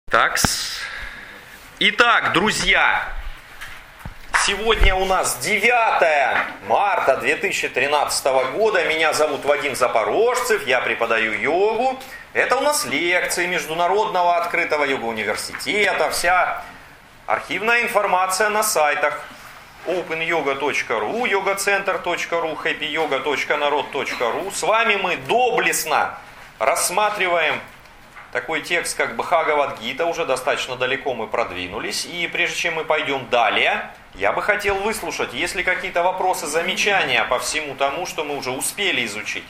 Такс. Итак, друзья, сегодня у нас 9 марта 2013 года. Меня зовут Вадим Запорожцев, я преподаю йогу. Это у нас лекции Международного открытого йога-университета. Вся архивная информация на сайтах openyoga.ru, yogacenter.ru, happyyoga.narod.ru. С вами мы доблестно рассматриваем такой текст, как Бхагавад-гита, уже достаточно далеко мы продвинулись. И прежде чем мы пойдем далее, я бы хотел выслушать, есть ли какие-то вопросы, замечания по всему тому, что мы уже успели изучить.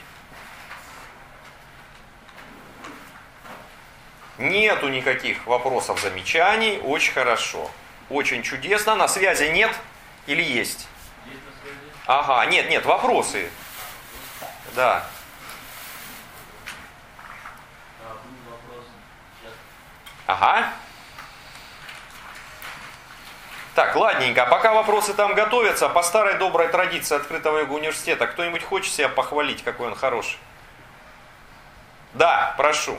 Нету никаких вопросов, замечаний, очень хорошо, очень чудесно. На связи нет или есть? Есть на связи. Ага, нет, вопросы. Да. Ага. Так, ладненько. Пока вопросы там готовятся, по старой доброй традиции открытого йога-университета, кто-нибудь хочет себя похвалить, какой он хороший? Да, прошу.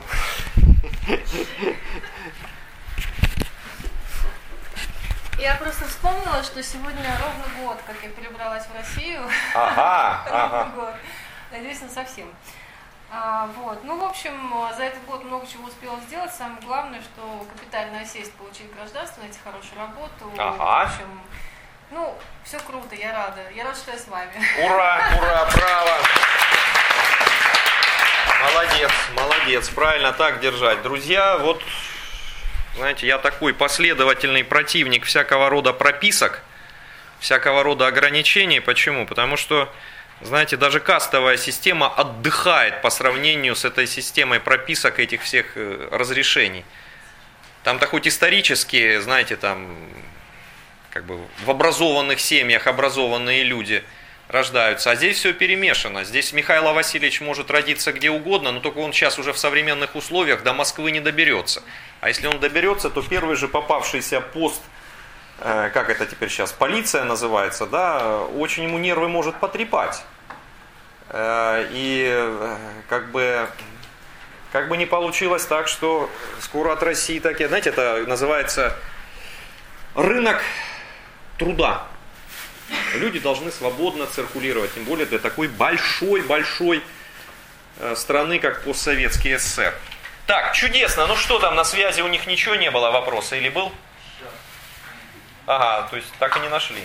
Я просто вспомнила, что сегодня ровно год, как я перебралась в Россию. Ага. Год. Надеюсь, не совсем. Ну, в общем, за этот год много чего успела сделать. Самое главное, что капитально осесть, получить гражданство, найти хорошую работу. Ага. В общем, все круто, я рада. Я рада, что я с вами. Ура, браво. Молодец, правильно так держать. Друзья, вот, знаете, я такой последовательный противник всякого рода прописок, всякого рода ограничений. Почему? Потому что, знаете, даже кастовая система отдыхает по сравнению с этой системой прописок этих всех разрешений. Там-то хоть исторически, знаете, там как бы в образованных семьях образованные люди рождаются, а здесь все перемешано. Здесь Михаил Васильевич может родиться где угодно, но только он сейчас уже в современных условиях до Москвы не доберется. А если он доберется, то первый же попавшийся пост, как это теперь сейчас, полиция называется, да, очень ему нервы может потрепать. И как бы не получилось так, что скоро от России такие, знаете, это называется рынок труда. Люди должны свободно циркулировать, тем более для такой большой страны, как постсоветский СССР. Так, чудесно. Ну что там, на связи у них ничего не было вопроса или был? Ага, то есть так и не нашли.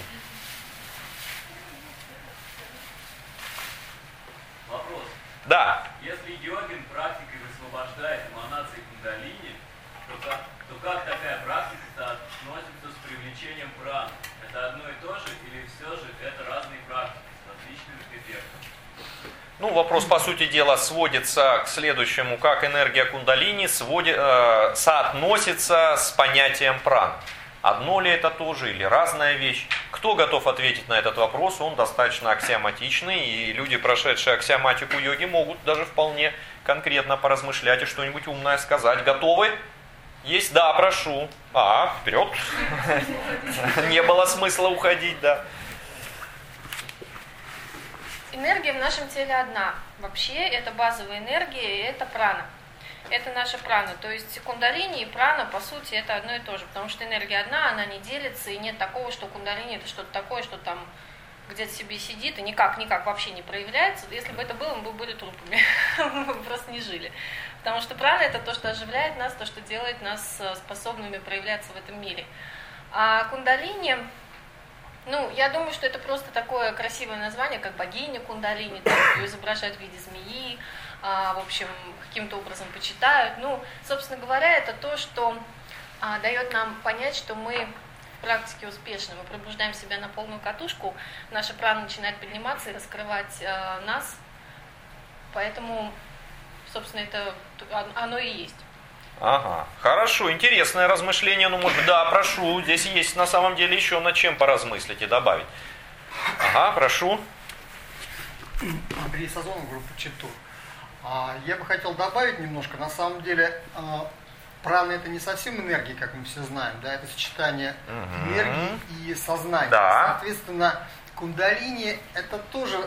Вопрос. Да. Если йогин практикой высвобождает эманации кундалини, то как такая практика относится с привлечением праны? Это одно и то же или все же это разные практики с различным эффектом? Ну, вопрос, по сути дела, сводится к следующему. Как энергия кундалини соотносится с понятием праны? Одно ли это тоже или разная вещь? Кто готов ответить на этот вопрос? Он достаточно аксиоматичный, и люди, прошедшие аксиоматику йоги, могут даже вполне конкретно поразмышлять и что-нибудь умное сказать. Готовы? Есть? Да, прошу. Вперед. Не было смысла уходить, да. Энергия в нашем теле одна. Вообще, это базовая энергия, и это прана. Это наша прана. То есть кундалини и прана, по сути, это одно и то же. Потому что энергия одна, она не делится, и нет такого, что кундалини это что-то такое, что там где-то себе сидит и никак вообще не проявляется. Если бы это было, мы бы были трупами. Мы бы просто не жили. Потому что прана это то, что оживляет нас, то, что делает нас способными проявляться в этом мире. А кундалини, я думаю, что это просто такое красивое название, как богиня кундалини, ее изображают в виде змеи, в общем, каким-то образом почитают. Собственно говоря, это то, что дает нам понять, что мы в практике успешны. Мы пробуждаем себя на полную катушку, наша прана начинает подниматься и раскрывать нас. Поэтому, собственно, это оно и есть. Ага, хорошо, интересное размышление. Да, прошу, здесь есть на самом деле еще над чем поразмыслить и добавить. Ага, прошу. Андрей Сазонов, группа Читур. Я бы хотел добавить немножко. На самом деле, прана это не совсем энергия, как мы все знаем, да, это сочетание энергии и сознания. Да. Соответственно, кундалини это тоже,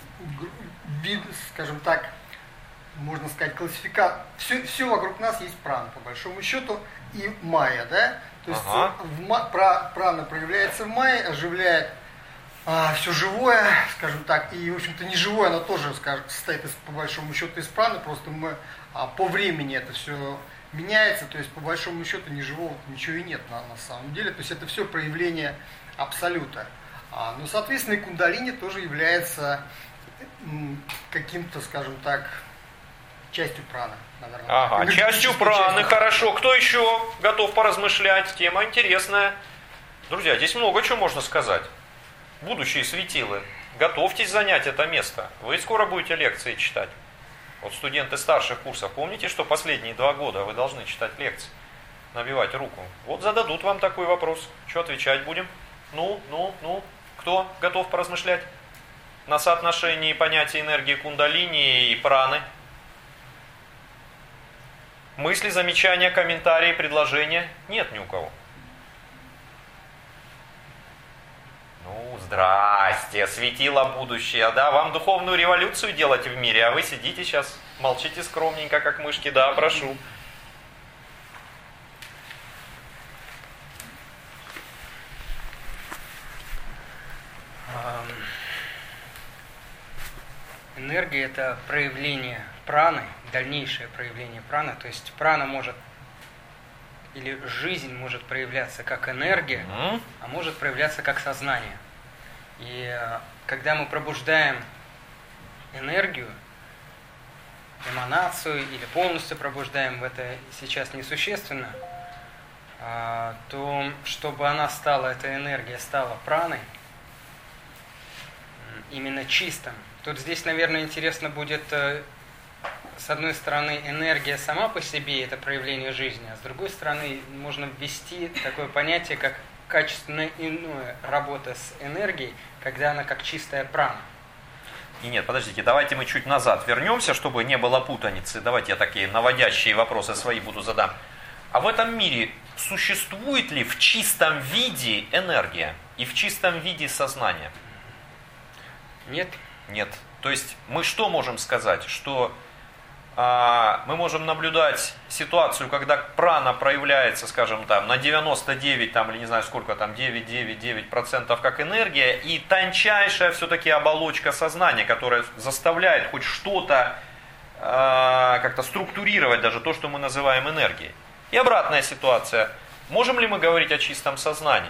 скажем так, можно сказать, классификация. Все вокруг нас есть прана, по большому счету. и майя, да? То есть прана проявляется в мае, оживляет все живое, скажем так, и, в общем-то, неживое, оно тоже, состоит, по большому счету, из праны, просто по времени это все меняется, то есть, по большому счету, неживого ничего и нет на самом деле, то есть, это все проявление абсолюта. Но, соответственно, и кундалини тоже является каким-то, скажем так, частью праны, наверное. Частью праны, хорошо. Кто еще готов поразмышлять? Тема интересная. Друзья, здесь много чего можно сказать. Будущие светилы, готовьтесь занять это место. Вы скоро будете лекции читать. Вот студенты старших курсов, помните, что последние 2 года вы должны читать лекции, набивать руку? Вот зададут вам такой вопрос. Что отвечать будем? Ну, кто готов поразмышлять на соотношении понятия энергии кундалини и праны? Мысли, замечания, комментарии, предложения? Нет ни у кого. Ну, здрасте, светило будущее, да? Вам духовную революцию делать в мире, а вы сидите сейчас, молчите скромненько, как мышки, да, прошу. Энергия – это проявление праны, дальнейшее проявление праны. То есть прана может, или жизнь может проявляться как энергия, а может проявляться как сознание. И когда мы пробуждаем энергию, эманацию или полностью пробуждаем, это сейчас несущественно, то чтобы она стала, эта энергия стала праной, именно чистым. Тут здесь, наверное, интересно будет, с одной стороны, энергия сама по себе, это проявление жизни, а с другой стороны, можно ввести такое понятие, как качественно иная работа с энергией, когда она как чистая прана. И нет, подождите, давайте мы чуть назад вернемся, чтобы не было путаницы. Давайте я такие наводящие вопросы свои буду задам. А в этом мире существует ли в чистом виде энергия и в чистом виде сознание? Нет. Нет. То есть мы что можем сказать? Что мы можем наблюдать ситуацию, когда прана проявляется, скажем, там, на 99, там, или не знаю сколько, там, 9,99% как энергия, и тончайшая все-таки оболочка сознания, которая заставляет хоть что-то как-то структурировать даже то, что мы называем энергией. И обратная ситуация. Можем ли мы говорить о чистом сознании?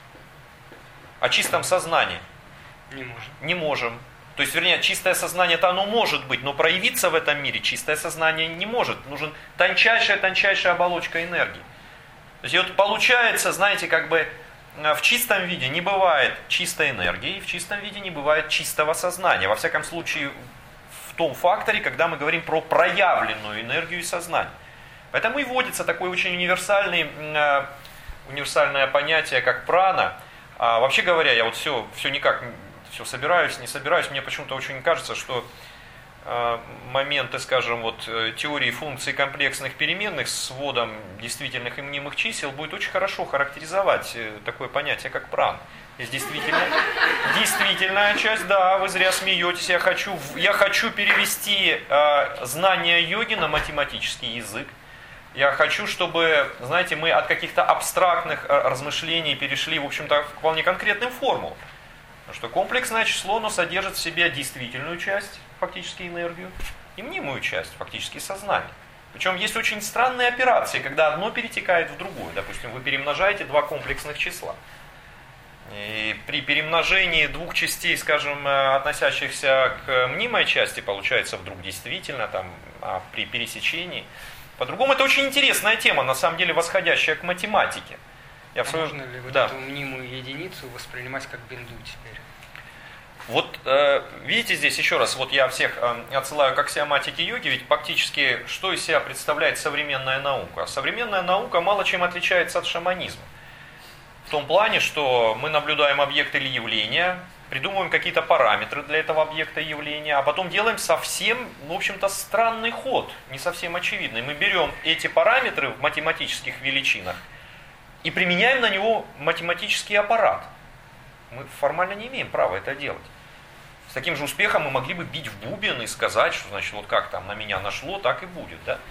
О чистом сознании? Не можем. Не можем. То есть, вернее, чистое сознание-то оно может быть, но проявиться в этом мире чистое сознание не может. Нужен тончайшая оболочка энергии. То есть, вот получается, знаете, как бы в чистом виде не бывает чистой энергии, и в чистом виде не бывает чистого сознания. Во всяком случае, в том факторе, когда мы говорим про проявленную энергию и сознание. Поэтому и вводится такое очень универсальное понятие, как прана. А вообще говоря, я вот все никак... Все собираюсь, не собираюсь. Мне почему-то очень кажется, что моменты, скажем, вот теории функций комплексных переменных с вводом действительных и мнимых чисел будет очень хорошо характеризовать такое понятие, как прана. Есть действительная часть, да, вы зря смеетесь. Я хочу перевести знания йоги на математический язык. Я хочу, чтобы, знаете, мы от каких-то абстрактных размышлений перешли, в общем-то, к вполне конкретным формулам. Потому что комплексное число, оно содержит в себе действительную часть, фактически энергию, и мнимую часть, фактически сознание. Причем есть очень странные операции, когда одно перетекает в другое. Допустим, вы перемножаете 2 комплексных числа. И при перемножении 2 частей, скажем, относящихся к мнимой части, получается вдруг действительно, там, а при пересечении. По-другому, это очень интересная тема, на самом деле восходящая к математике. Можно ли вот эту мнимую единицу воспринимать как бинду теперь? Вот видите здесь еще раз, вот я всех отсылаю к аксиоматике йоги, ведь фактически что из себя представляет современная наука? Современная наука мало чем отличается от шаманизма. В том плане, что мы наблюдаем объект или явление, придумываем какие-то параметры для этого объекта и явления, а потом делаем совсем, в общем-то, странный ход, не совсем очевидный. Мы берем эти параметры в математических величинах и применяем на него математический аппарат. Мы формально не имеем права это делать. С таким же успехом мы могли бы бить в бубен и сказать, что, значит, вот как там на меня нашло, так и будет, да?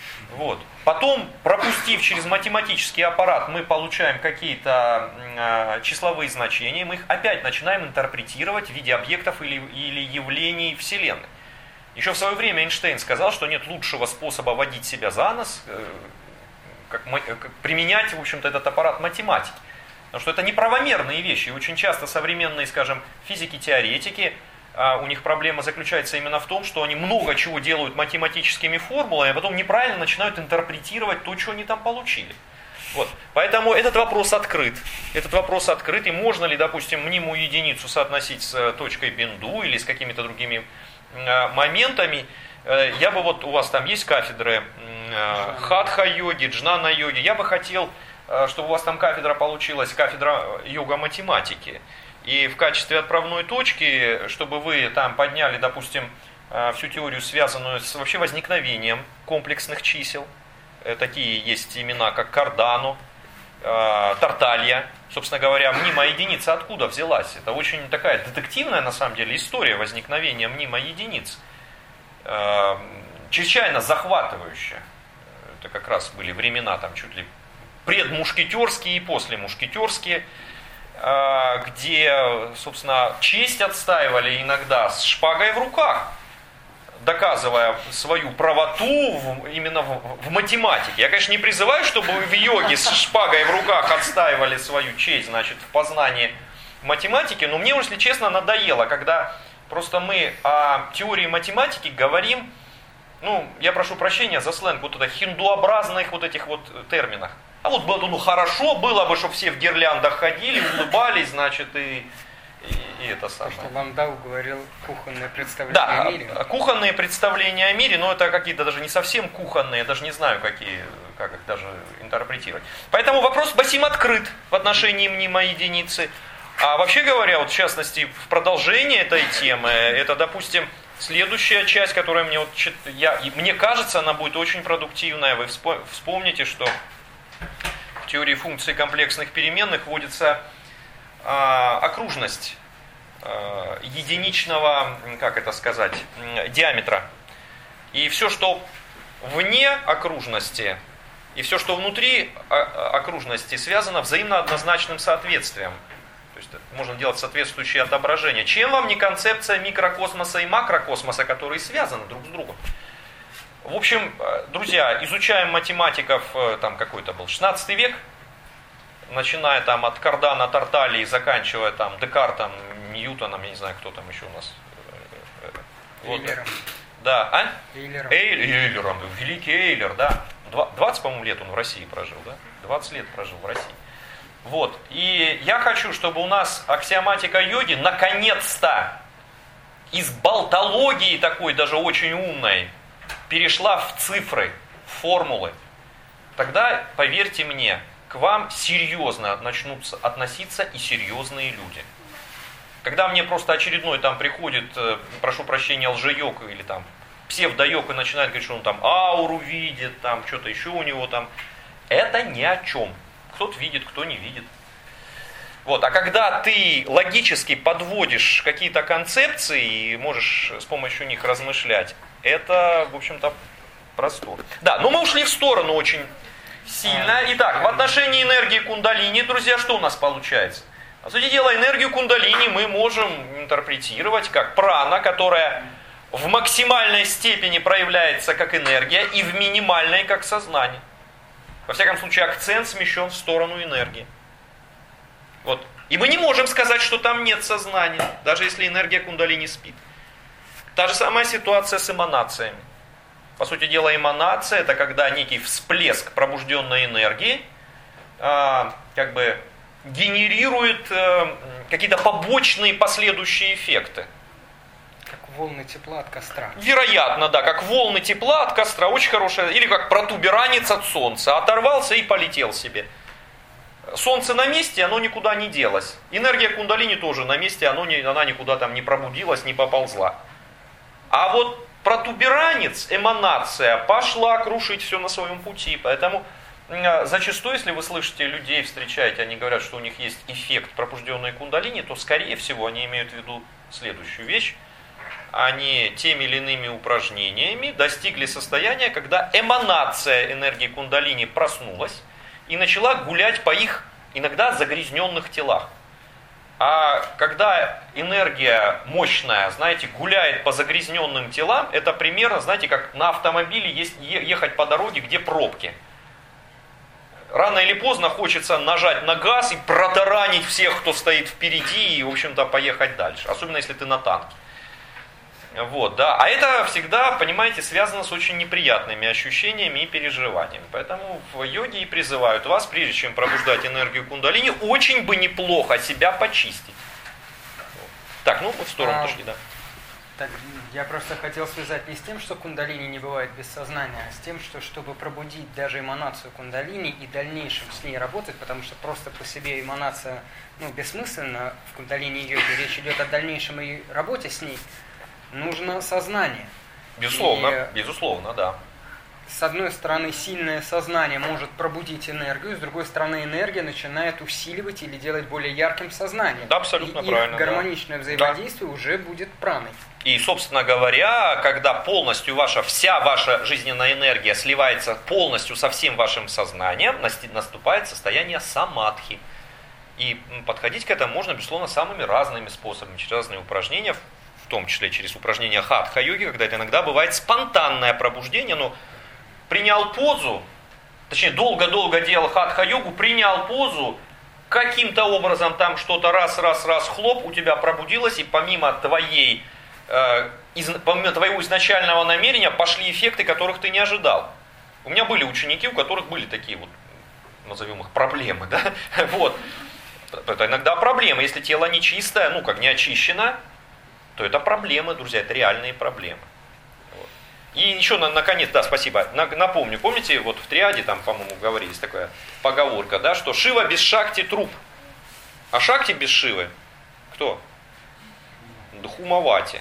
Вот. Потом, пропустив через математический аппарат, мы получаем какие-то числовые значения, мы их опять начинаем интерпретировать в виде объектов или явлений Вселенной. Еще в свое время Эйнштейн сказал, что нет лучшего способа водить себя за нос, как применять, в общем-то, этот аппарат математики. Потому что это неправомерные вещи. И очень часто современные, скажем, физики-теоретики, у них проблема заключается именно в том, что они много чего делают математическими формулами, а потом неправильно начинают интерпретировать то, что они там получили. Вот. Поэтому этот вопрос открыт. И можно ли, допустим, мнимую единицу соотносить с точкой бинду или с какими-то другими моментами. Я бы у вас там есть кафедры хатха-йоги, джнана-йоги. Я бы хотел, чтобы у вас там кафедра получилась, кафедра йога-математики. И в качестве отправной точки, чтобы вы там подняли, допустим, всю теорию, связанную с вообще возникновением комплексных чисел. Такие есть имена, как Кардано, Тарталья. Собственно говоря, мнимая единица откуда взялась? Это очень такая детективная, на самом деле, история возникновения мнимой единицы. Чрезвычайно захватывающая. Это как раз были времена там чуть ли предмушкетерские и послемушкетерские, где, собственно, честь отстаивали иногда с шпагой в руках, доказывая свою правоту именно в математике. Я, конечно, не призываю, чтобы вы в йоге с шпагой в руках отстаивали свою честь, значит, в познании математики, но мне, если честно, надоело, когда просто мы о теории математики говорим, я прошу прощения за сленг, хиндуобразных этих терминах. А хорошо было бы, чтобы все в гирляндах ходили, улыбались, значит, и это самое. Что Ландау говорил кухонные представления о мире. Да, кухонные представления о мире, но это какие-то даже не совсем кухонные, я даже не знаю, как их даже интерпретировать. Поэтому вопрос Басим открыт в отношении мнимой единицы. А вообще говоря, в частности, в продолжении этой темы, это, допустим, следующая часть, которая мне кажется, она будет очень продуктивная. Вы вспомните, что в теории функций комплексных переменных вводится окружность единичного, диаметра. И все, что вне окружности, и все, что внутри окружности, связано взаимно однозначным соответствием. То есть можно делать соответствующие отображения. Чем вам не концепция микрокосмоса и макрокосмоса, которые связаны друг с другом? В общем, друзья, изучаем математиков, какой-то был 16 век, начиная от Кардано, Тартальи, заканчивая Декартом, Ньютоном, я не знаю, кто там еще у нас. Эйлером. Да, Эйлером. Великий Эйлер, да. 20, по-моему, лет он в России прожил, да? 20 лет прожил в России. Вот. И я хочу, чтобы у нас аксиоматика йоги наконец-то из болтологии такой, даже очень умной, перешла в цифры, в формулы. Тогда, поверьте мне, к вам серьезно начнут относиться и серьезные люди. Когда мне просто очередной приходит, прошу прощения, лжеёг или псевдоёг и начинает говорить, что он ауру видит, что-то еще у него это ни о чем. Кто-то видит, кто не видит. А когда ты логически подводишь какие-то концепции и можешь с помощью них размышлять, это, в общем-то, простор. Да, но мы ушли в сторону очень сильно. Итак, в отношении энергии кундалини, друзья, что у нас получается? По сути дела, энергию кундалини мы можем интерпретировать как прана, которая в максимальной степени проявляется как энергия и в минимальной как сознание. Во всяком случае, акцент смещен в сторону энергии. И мы не можем сказать, что там нет сознания, даже если энергия кундалини спит. Та же самая ситуация с эманациями. По сути дела, эманация — это когда некий всплеск пробужденной энергии генерирует какие-то побочные последующие эффекты. Как волны тепла от костра. Вероятно, да, как волны тепла от костра, очень хорошая, или как протуберанец от солнца, оторвался и полетел себе. Солнце на месте, оно никуда не делось. Энергия кундалини тоже на месте, она никуда не пробудилась, не поползла. А протуберанец, эманация, пошла крушить все на своем пути. Поэтому зачастую, если вы слышите людей, встречаете, они говорят, что у них есть эффект пробужденной кундалини, то, скорее всего, они имеют в виду следующую вещь. они теми или иными упражнениями достигли состояния, когда эманация энергии кундалини проснулась и начала гулять по их иногда загрязненных телах. А когда энергия мощная, знаете, гуляет по загрязненным телам, это примерно, знаете, как на автомобиле ехать по дороге, где пробки. Рано или поздно хочется нажать на газ и протаранить всех, кто стоит впереди, и, в общем-то, поехать дальше. Особенно, если ты на танке. Вот, да. А это всегда, понимаете, связано с очень неприятными ощущениями и переживаниями. Поэтому в йоге и призывают вас, прежде чем пробуждать энергию кундалини, очень бы неплохо себя почистить. Так, ну в сторону отошли, да. Так, я просто хотел связать не с тем, что кундалини не бывает без сознания, а с тем, что чтобы пробудить даже эманацию кундалини и в дальнейшем с ней работать, потому что просто по себе эманация бессмысленна в кундалини-йоге, речь идет о дальнейшем и работе с ней, нужно сознание. Безусловно, безусловно, да. С одной стороны, сильное сознание может пробудить энергию, с другой стороны, энергия начинает усиливать или делать более ярким сознание. Да, абсолютно и правильно. Их гармоничное взаимодействие уже будет праной. И, собственно говоря, когда полностью вся ваша жизненная энергия сливается полностью со всем вашим сознанием, наступает состояние самадхи. И подходить к этому можно, безусловно, самыми разными способами, через разные упражнения, в том числе через упражнения хатха-йоги, когда это иногда бывает спонтанное пробуждение, но принял позу, точнее долго-долго делал хатха-йогу, принял позу, каким-то образом там что-то раз, хлоп, у тебя пробудилось, и помимо твоего изначального намерения пошли эффекты, которых ты не ожидал. У меня были ученики, у которых были такие вот, назовем их, проблемы, да, вот. Это иногда проблемы, если тело нечистое, не очищено, то это проблемы, друзья, это реальные проблемы. И еще, наконец, да, спасибо, напомню, помните, вот в триаде, там, по-моему, говорились такая поговорка, да, что Шива без Шакти труп, а Шакти без Шивы кто? Дхумавати.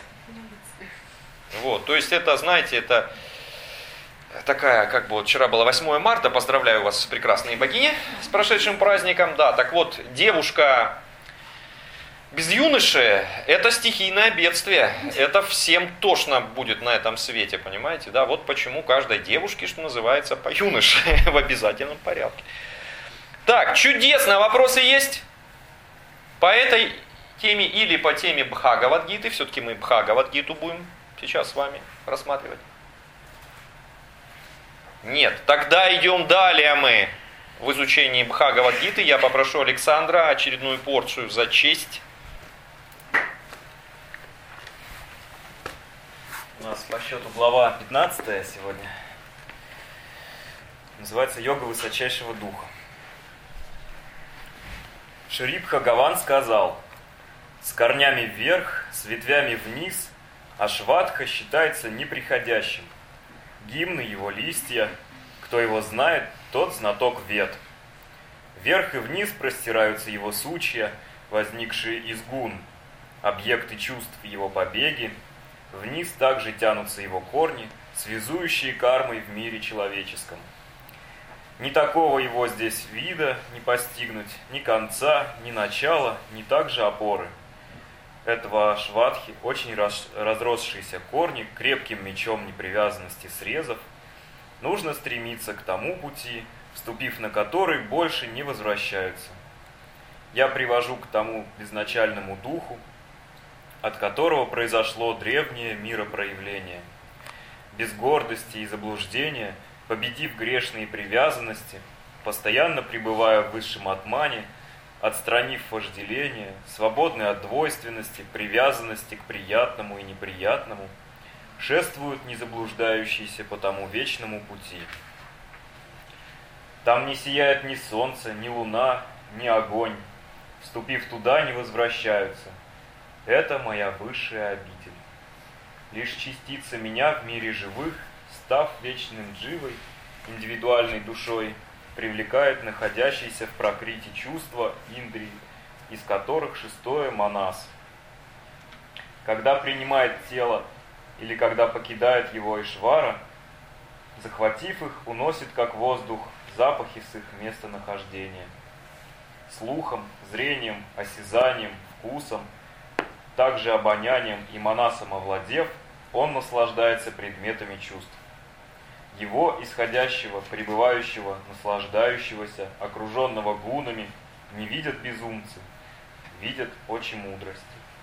Вот, то есть это, знаете, это такая, вот вчера было 8 марта, поздравляю вас, прекрасные богини, с прошедшим праздником, да, так вот, девушка без юноши – это стихийное бедствие, это всем тошно будет на этом свете, понимаете, да, вот почему каждой девушке, что называется, по юноше в обязательном порядке. Так, чудесно, вопросы есть по этой теме или по теме Бхагавад-гиты, все-таки мы Бхагавад-гиту будем сейчас с вами рассматривать. Нет, тогда идем далее мы в изучении Бхагавад-гиты, я попрошу Александра очередную порцию зачесть. У нас по счету глава 15 сегодня. Называется «Йога высочайшего духа». Шри Бхагаван сказал: «С корнями вверх, с ветвями вниз, Ашватха считается неприходящим. Гимны его листья, кто его знает, тот знаток вед. Вверх и вниз простираются его сучья, возникшие из гун, объекты чувств его побеги. Вниз также тянутся его корни, связующие кармой в мире человеческом. Ни такого его здесь вида не постигнуть, ни конца, ни начала, ни также опоры. Этого Ашватхи очень разросшиеся корни крепким мечом непривязанности срезов, нужно стремиться к тому пути, вступив на который больше не возвращаются. Я привожу к тому безначальному духу, от которого произошло древнее миропроявление. Без гордости и заблуждения, победив грешные привязанности, постоянно пребывая в высшем атмане, отстранив вожделение, свободны от двойственности, привязанности к приятному и неприятному, шествуют незаблуждающиеся по тому вечному пути. Там не сияет ни солнце, ни луна, ни огонь. Вступив туда, не возвращаются. Это моя высшая обитель. Лишь частица меня в мире живых, став вечным дживой, индивидуальной душой, привлекает находящиеся в пракрити чувства индрии, из которых шестое манас. Когда принимает тело или когда покидает его Ишвара, захватив их, уносит как воздух запахи с их местонахождения. Слухом, зрением, осязанием, вкусом Также обонянием и манасом овладев, он наслаждается предметами чувств. Его исходящего, пребывающего, наслаждающегося, окруженного гунами, не видят безумцы, видят очи мудрости.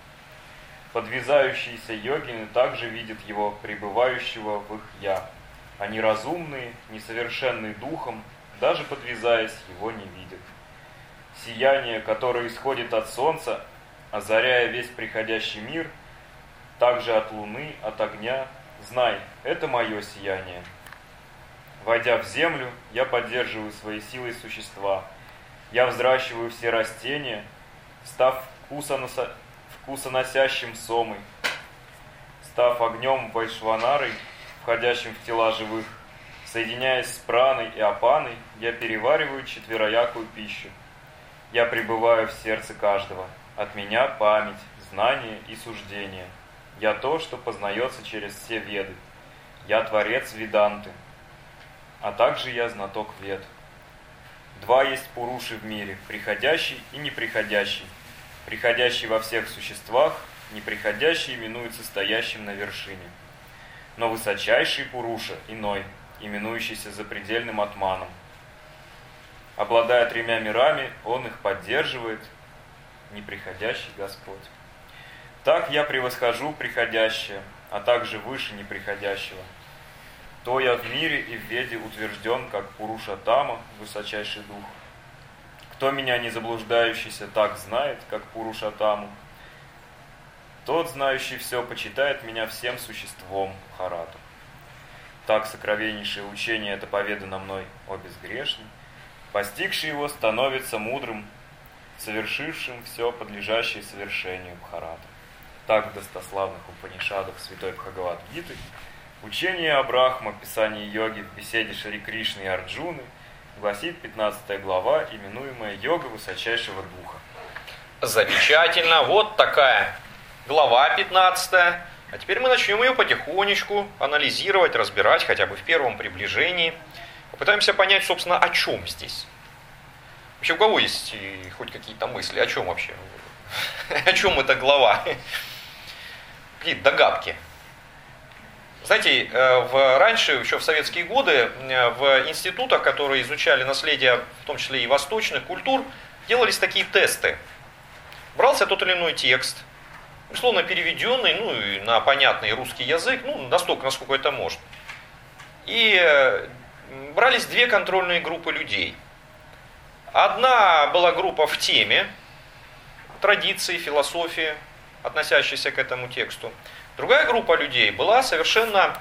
Подвязающиеся йогины также видят его, пребывающего в их «я». Они разумные, несовершенные духом, даже подвязаясь, его не видят. Сияние, которое исходит от солнца, озаряя весь приходящий мир, также от луны, от огня, знай, это мое сияние. Войдя в землю, я поддерживаю своей силой существа. Я взращиваю все растения, став вкусоносящим сомой, став огнем вайшванарой, входящим в тела живых. Соединяясь с праной и апаной, я перевариваю четвероякую пищу. Я пребываю в сердце каждого. От меня память, знание и суждение. Я то, что познается через все веды. Я творец веданты, а также я знаток вед. Два есть пуруши в мире, приходящий и неприходящий. Приходящий во всех существах, неприходящий именуется стоящим на вершине. Но высочайший пуруша иной, именующийся запредельным атманом. Обладая тремя мирами, он их поддерживает, неприходящий Господь. Так я превосхожу приходящее, а также выше неприходящего. То я в мире и в веде утвержден, как Пурушатама, высочайший дух. Кто меня не заблуждающийся так знает, как Пурушатаму, тот, знающий все, почитает меня всем существом Харату. Так сокровеннейшее учение это поведано мной, о безгрешный. Постигший его становится мудрым, совершившим все подлежащее совершению Бхарата. Так в достославных Упанишадах Святой Бхагавад-гиты учение о Брахма, писании йоги в беседе Шри Кришны и Арджуны гласит 15 глава, именуемая «Йога высочайшего духа». Замечательно, вот такая глава 15. А теперь мы начнем ее потихонечку анализировать, разбирать, хотя бы в первом приближении. Попытаемся понять, собственно, о чем здесь. Вообще, у кого есть хоть какие-то мысли, о чем вообще? О чем эта глава? Какие-то догадки. Знаете, раньше, еще в советские годы, в институтах, которые изучали наследие, в том числе и восточных культур, делались такие тесты. Брался тот или иной текст, условно переведенный, и на понятный русский язык, настолько, насколько это может. И брались две контрольные группы людей. Одна была группа в теме, традиции, философии, относящейся к этому тексту. Другая группа людей была совершенно,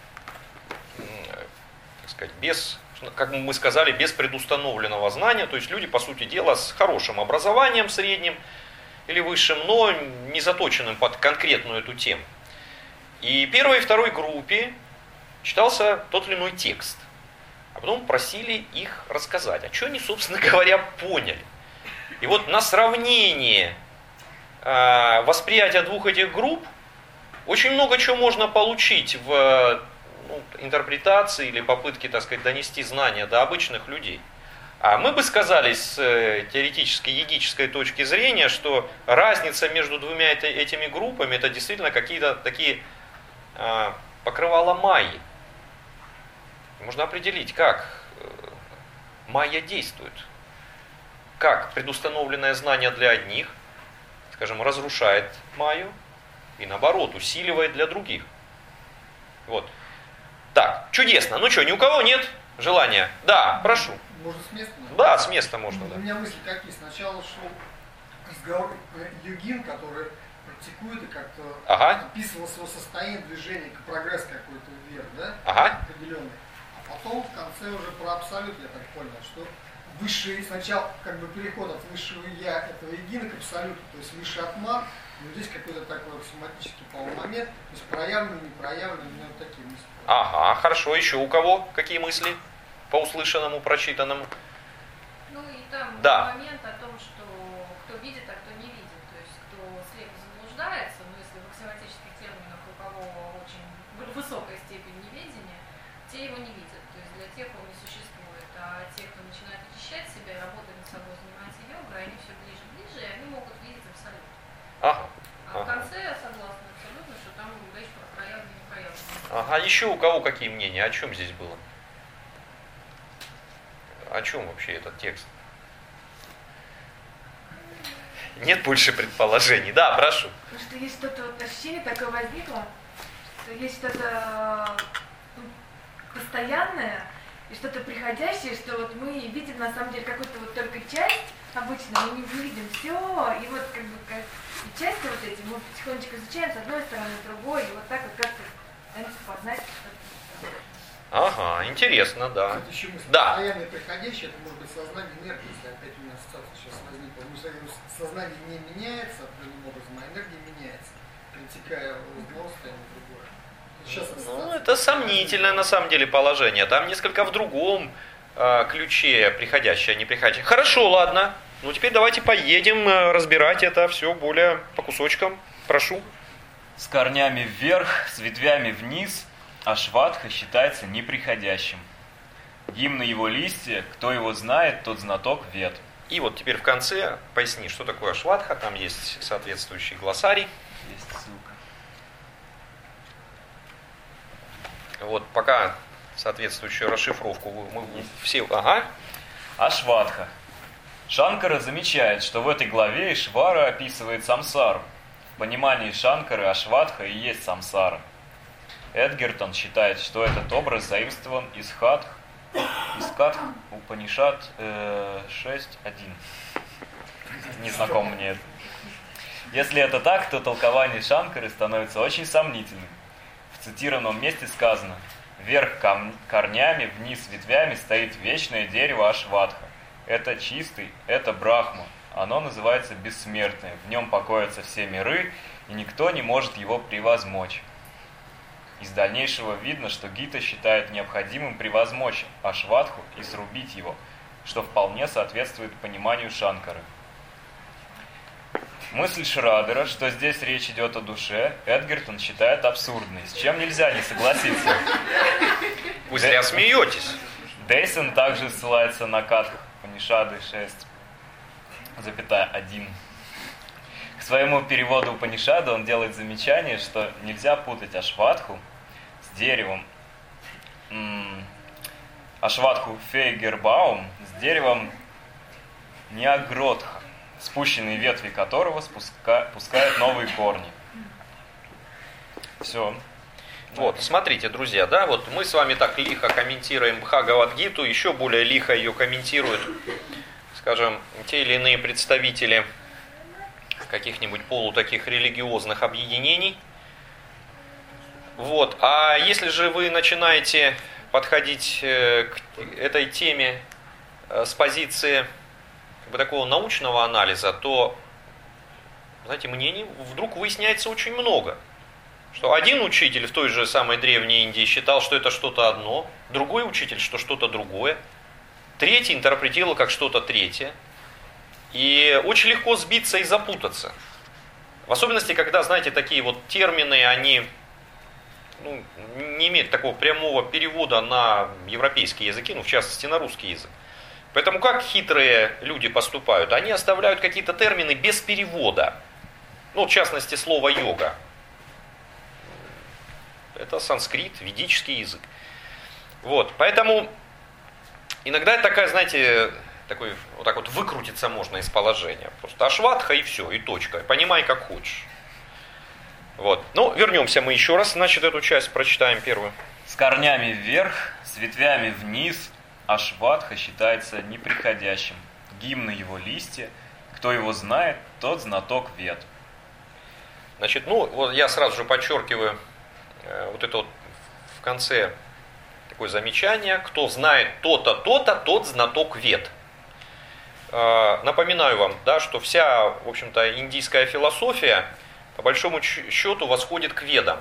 так сказать, без, как мы сказали, без предустановленного знания. То есть люди, по сути дела, с хорошим образованием средним или высшим, но не заточенным под конкретную эту тему. И первой и второй группе читался тот или иной текст. А потом просили их рассказать, а что они, собственно говоря, поняли. И вот на сравнение восприятия двух этих групп очень много чего можно получить в интерпретации или попытке, так сказать, донести знания до обычных людей. А мы бы сказали с теоретической, йогической точки зрения, что разница между двумя этими группами это действительно какие-то такие покрывала майи. Можно определить, как майя действует. Как предустановленное знание для одних, скажем, разрушает майю, и наоборот, усиливает для других. Вот. Так, чудесно. Ну что, ни у кого нет желания? Да, прошу. Можно с места? Да, с места можно. Да. У меня мысли какие. Сначала шел разговор йогин, который практикует и как-то описывал свое состояние движения, прогресс какой-то вверх, да? Определенный. А потом в конце уже про абсолют, я так понял, что высший, сначала как бы переход от высшего я этого йогина к абсолюту, то есть высший атман, но здесь какой-то такой аксиоматический момент, то есть проявленный, непроявленный, у меня вот такие мысли. Ага, хорошо. Еще у кого какие мысли по услышанному, прочитанному? И там момент о том, что кто видит, а кто не видит. То есть кто слепо заблуждается, если в аксиоматических терминах у кого очень высокая степень неведения, те его не видят. То есть для тех он не существует. А те, кто начинает очищать себя, работать над собой, занимается йогой, они все ближе и ближе, и они могут видеть абсолютно. А в конце Ага, еще у кого какие мнения? О чем здесь было? О чем вообще этот текст? Нет больше предположений. Да, прошу. Потому что есть что-то вот ощущение такое возникло, что есть что-то постоянное и что-то приходящее, что вот мы видим на самом деле какую-то вот только часть, обычно мы не видим все, и вот как бы и части вот эти мы потихонечку изучаем с одной стороны, с другой, и вот так вот как-то пытаемся познать что-то. Ага, интересно, да. Это еще мысль. Да. Постоянное приходящее, это может быть сознание энергии, если опять у меня ассоциация сейчас возникла. Сознание не меняется определенным образом, а энергия меняется, перетекая из одного состояния в другое. Ну, это сомнительное на самом деле положение. Там несколько в другом ключе приходящее, а не приходящее. Хорошо, ладно. Ну, теперь давайте поедем разбирать это все более по кусочкам. Прошу. С корнями вверх, с ветвями вниз, Ашватха считается неприходящим. Гимны его листья, кто его знает, тот знаток вед. И вот теперь в конце поясни, что такое Ашватха. Там есть соответствующий глоссарий. Есть ссылка. Вот пока соответствующую расшифровку мы все... Ага. Ашватха. Шанкара замечает, что в этой главе Ишвара описывает самсару. В понимании Шанкары Ашватха и есть самсара. Эдгертон считает, что этот образ заимствован из Катх Упанишад 6.1. Не знаком мне это. Если это так, то толкование Шанкары становится очень сомнительным. В цитированном месте сказано: «Вверх корнями, вниз ветвями стоит вечное дерево Ашватха. Это чистый, это Брахма. Оно называется бессмертное. В нем покоятся все миры, и никто не может его превозмочь». Из дальнейшего видно, что Гита считает необходимым превозмочь Ашватху и срубить его, что вполне соответствует пониманию Шанкары. Мысль Шрадера, что здесь речь идет о душе, Эдгертон считает абсурдной, с чем нельзя не согласиться. Вы зря смеетесь. Дейсон также ссылается на Катх Упанишады 6.1. К своему переводу Упанишада он делает замечание, что нельзя путать Ашватху с деревом, Ашватху Фейгербаум с деревом Ниагродха, спущенные ветви которого пускают новые корни. Все. Вот, смотрите, друзья, да, вот мы с вами так лихо комментируем Бхагавад-гиту, еще более лихо ее комментируют, скажем, те или иные представители каких-нибудь полутаких религиозных объединений. Вот. А если же вы начинаете подходить к этой теме с позиции как бы такого научного анализа, то, знаете, мнений вдруг выясняется очень много. Что один учитель в той же самой Древней Индии считал, что это что-то одно, другой учитель, что что-то другое, третий интерпретировал как что-то третье. И очень легко сбиться и запутаться. В особенности, когда, знаете, такие вот термины, они не имеют такого прямого перевода на европейские языки, в частности на русский язык. Поэтому как хитрые люди поступают? Они оставляют какие-то термины без перевода. В частности, слово йога. Это санскрит, ведический язык. Вот, поэтому иногда это такая, знаете, вот так вот выкрутиться можно из положения. Просто Ашватха и все, и точка. Понимай, как хочешь. Вот. Вернемся мы еще раз, значит, эту часть прочитаем первую. С корнями вверх, с ветвями вниз, Ашватха считается неприходящим. Гимны его листья, кто его знает, тот знаток вед. Значит, вот я сразу же подчеркиваю вот это вот в конце такое замечание: кто знает то-то, то-то, тот знаток вед. Напоминаю вам, да, что вся, в общем-то, индийская философия по большому счету восходит к ведам.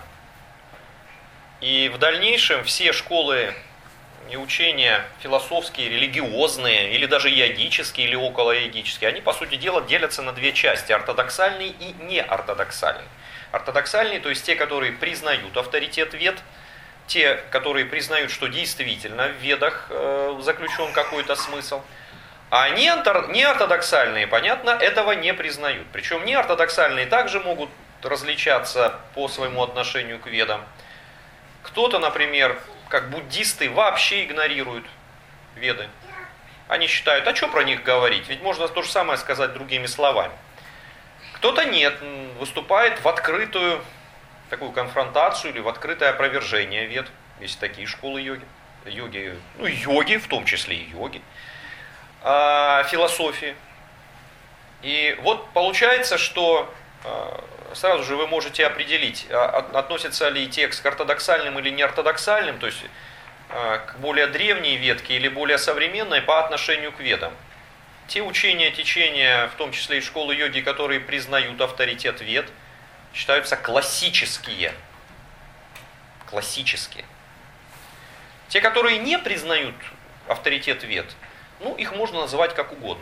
И в дальнейшем все школы и учения философские, религиозные, или даже йогические, или околойогические, они, по сути дела, делятся на две части: ортодоксальные и неортодоксальные. Ортодоксальные, то есть те, которые признают авторитет вед, те, которые признают, что действительно в ведах заключен какой-то смысл. А неортодоксальные, понятно, этого не признают. Причем неортодоксальные также могут различаться по своему отношению к ведам. Кто-то, например, как буддисты, вообще игнорируют Веды. Они считают, а что про них говорить? Ведь можно то же самое сказать другими словами. Кто-то нет, выступает в открытую такую конфронтацию или в открытое опровержение Вед. Есть такие школы йоги. Йоги, в том числе и йоги. Философии. И вот получается, что сразу же вы можете определить, относится ли текст к ортодоксальным или неортодоксальным, то есть к более древней ветке или более современной по отношению к Ведам. Те учения, течения, в том числе и школы йоги, которые признают авторитет Вед, считаются классические. Классические. Те, которые не признают авторитет Вед, их можно называть как угодно.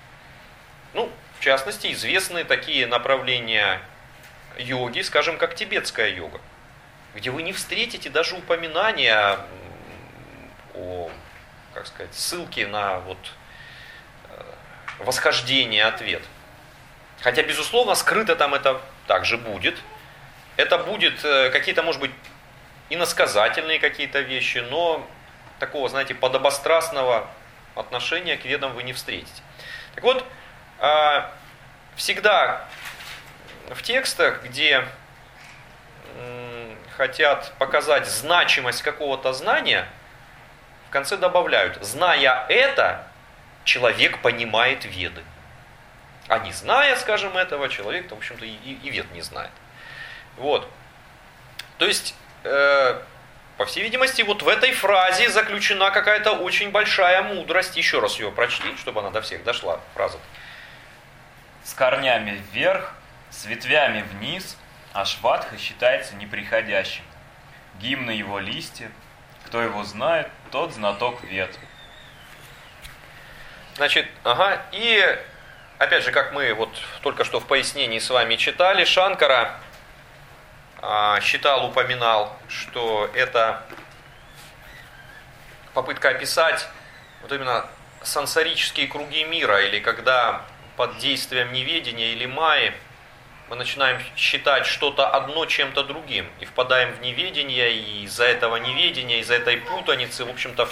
В частности, известны такие направления йоги, скажем, как тибетская йога, где вы не встретите даже упоминания о, ссылке на восхождение от Вед. Хотя, безусловно, скрыто там это также будет. Это будет какие-то, может быть, иносказательные какие-то вещи, но такого, знаете, подобострастного отношения к Ведам вы не встретите. Так вот, всегда в текстах, где хотят показать значимость какого-то знания, в конце добавляют: зная это, человек понимает Веды. А не зная, скажем, этого, человек, в общем-то, и Вед не знает. Вот. То есть, по всей видимости, вот в этой фразе заключена какая-то очень большая мудрость. Еще раз ее прочти, чтобы она до всех дошла, фраза. С корнями вверх, с ветвями вниз, Ашватха считается неприходящим. Гимны его листья, кто его знает, тот знаток Вед. Значит, и опять же, как мы только что в пояснении с вами читали, Шанкара упоминал, что это попытка описать именно сансарические круги мира, или когда под действием неведения или майи мы начинаем считать что-то одно чем-то другим, и впадаем в неведение, и из-за этого неведения, из-за этой путаницы, в общем-то,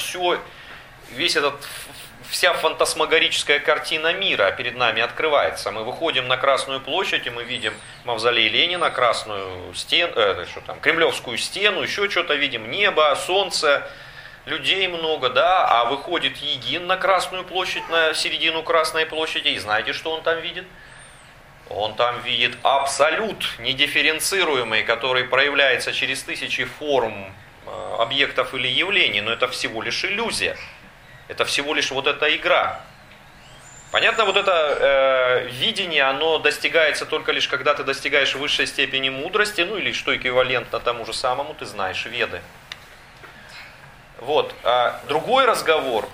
вся фантасмагорическая картина мира перед нами открывается. Мы выходим на Красную площадь, и мы видим мавзолей Ленина, Красную стену, Кремлевскую стену, еще что-то видим, небо, солнце, людей много, да, а выходит Егин на Красную площадь, на середину Красной площади, и знаете, что он там видит? Он там видит абсолют недифференцируемый, который проявляется через тысячи форм, объектов или явлений, но это всего лишь иллюзия. Это всего лишь эта игра. Понятно, это видение, оно достигается только лишь, когда ты достигаешь высшей степени мудрости, или что эквивалентно тому же самому, ты знаешь Веды. Другой разговор,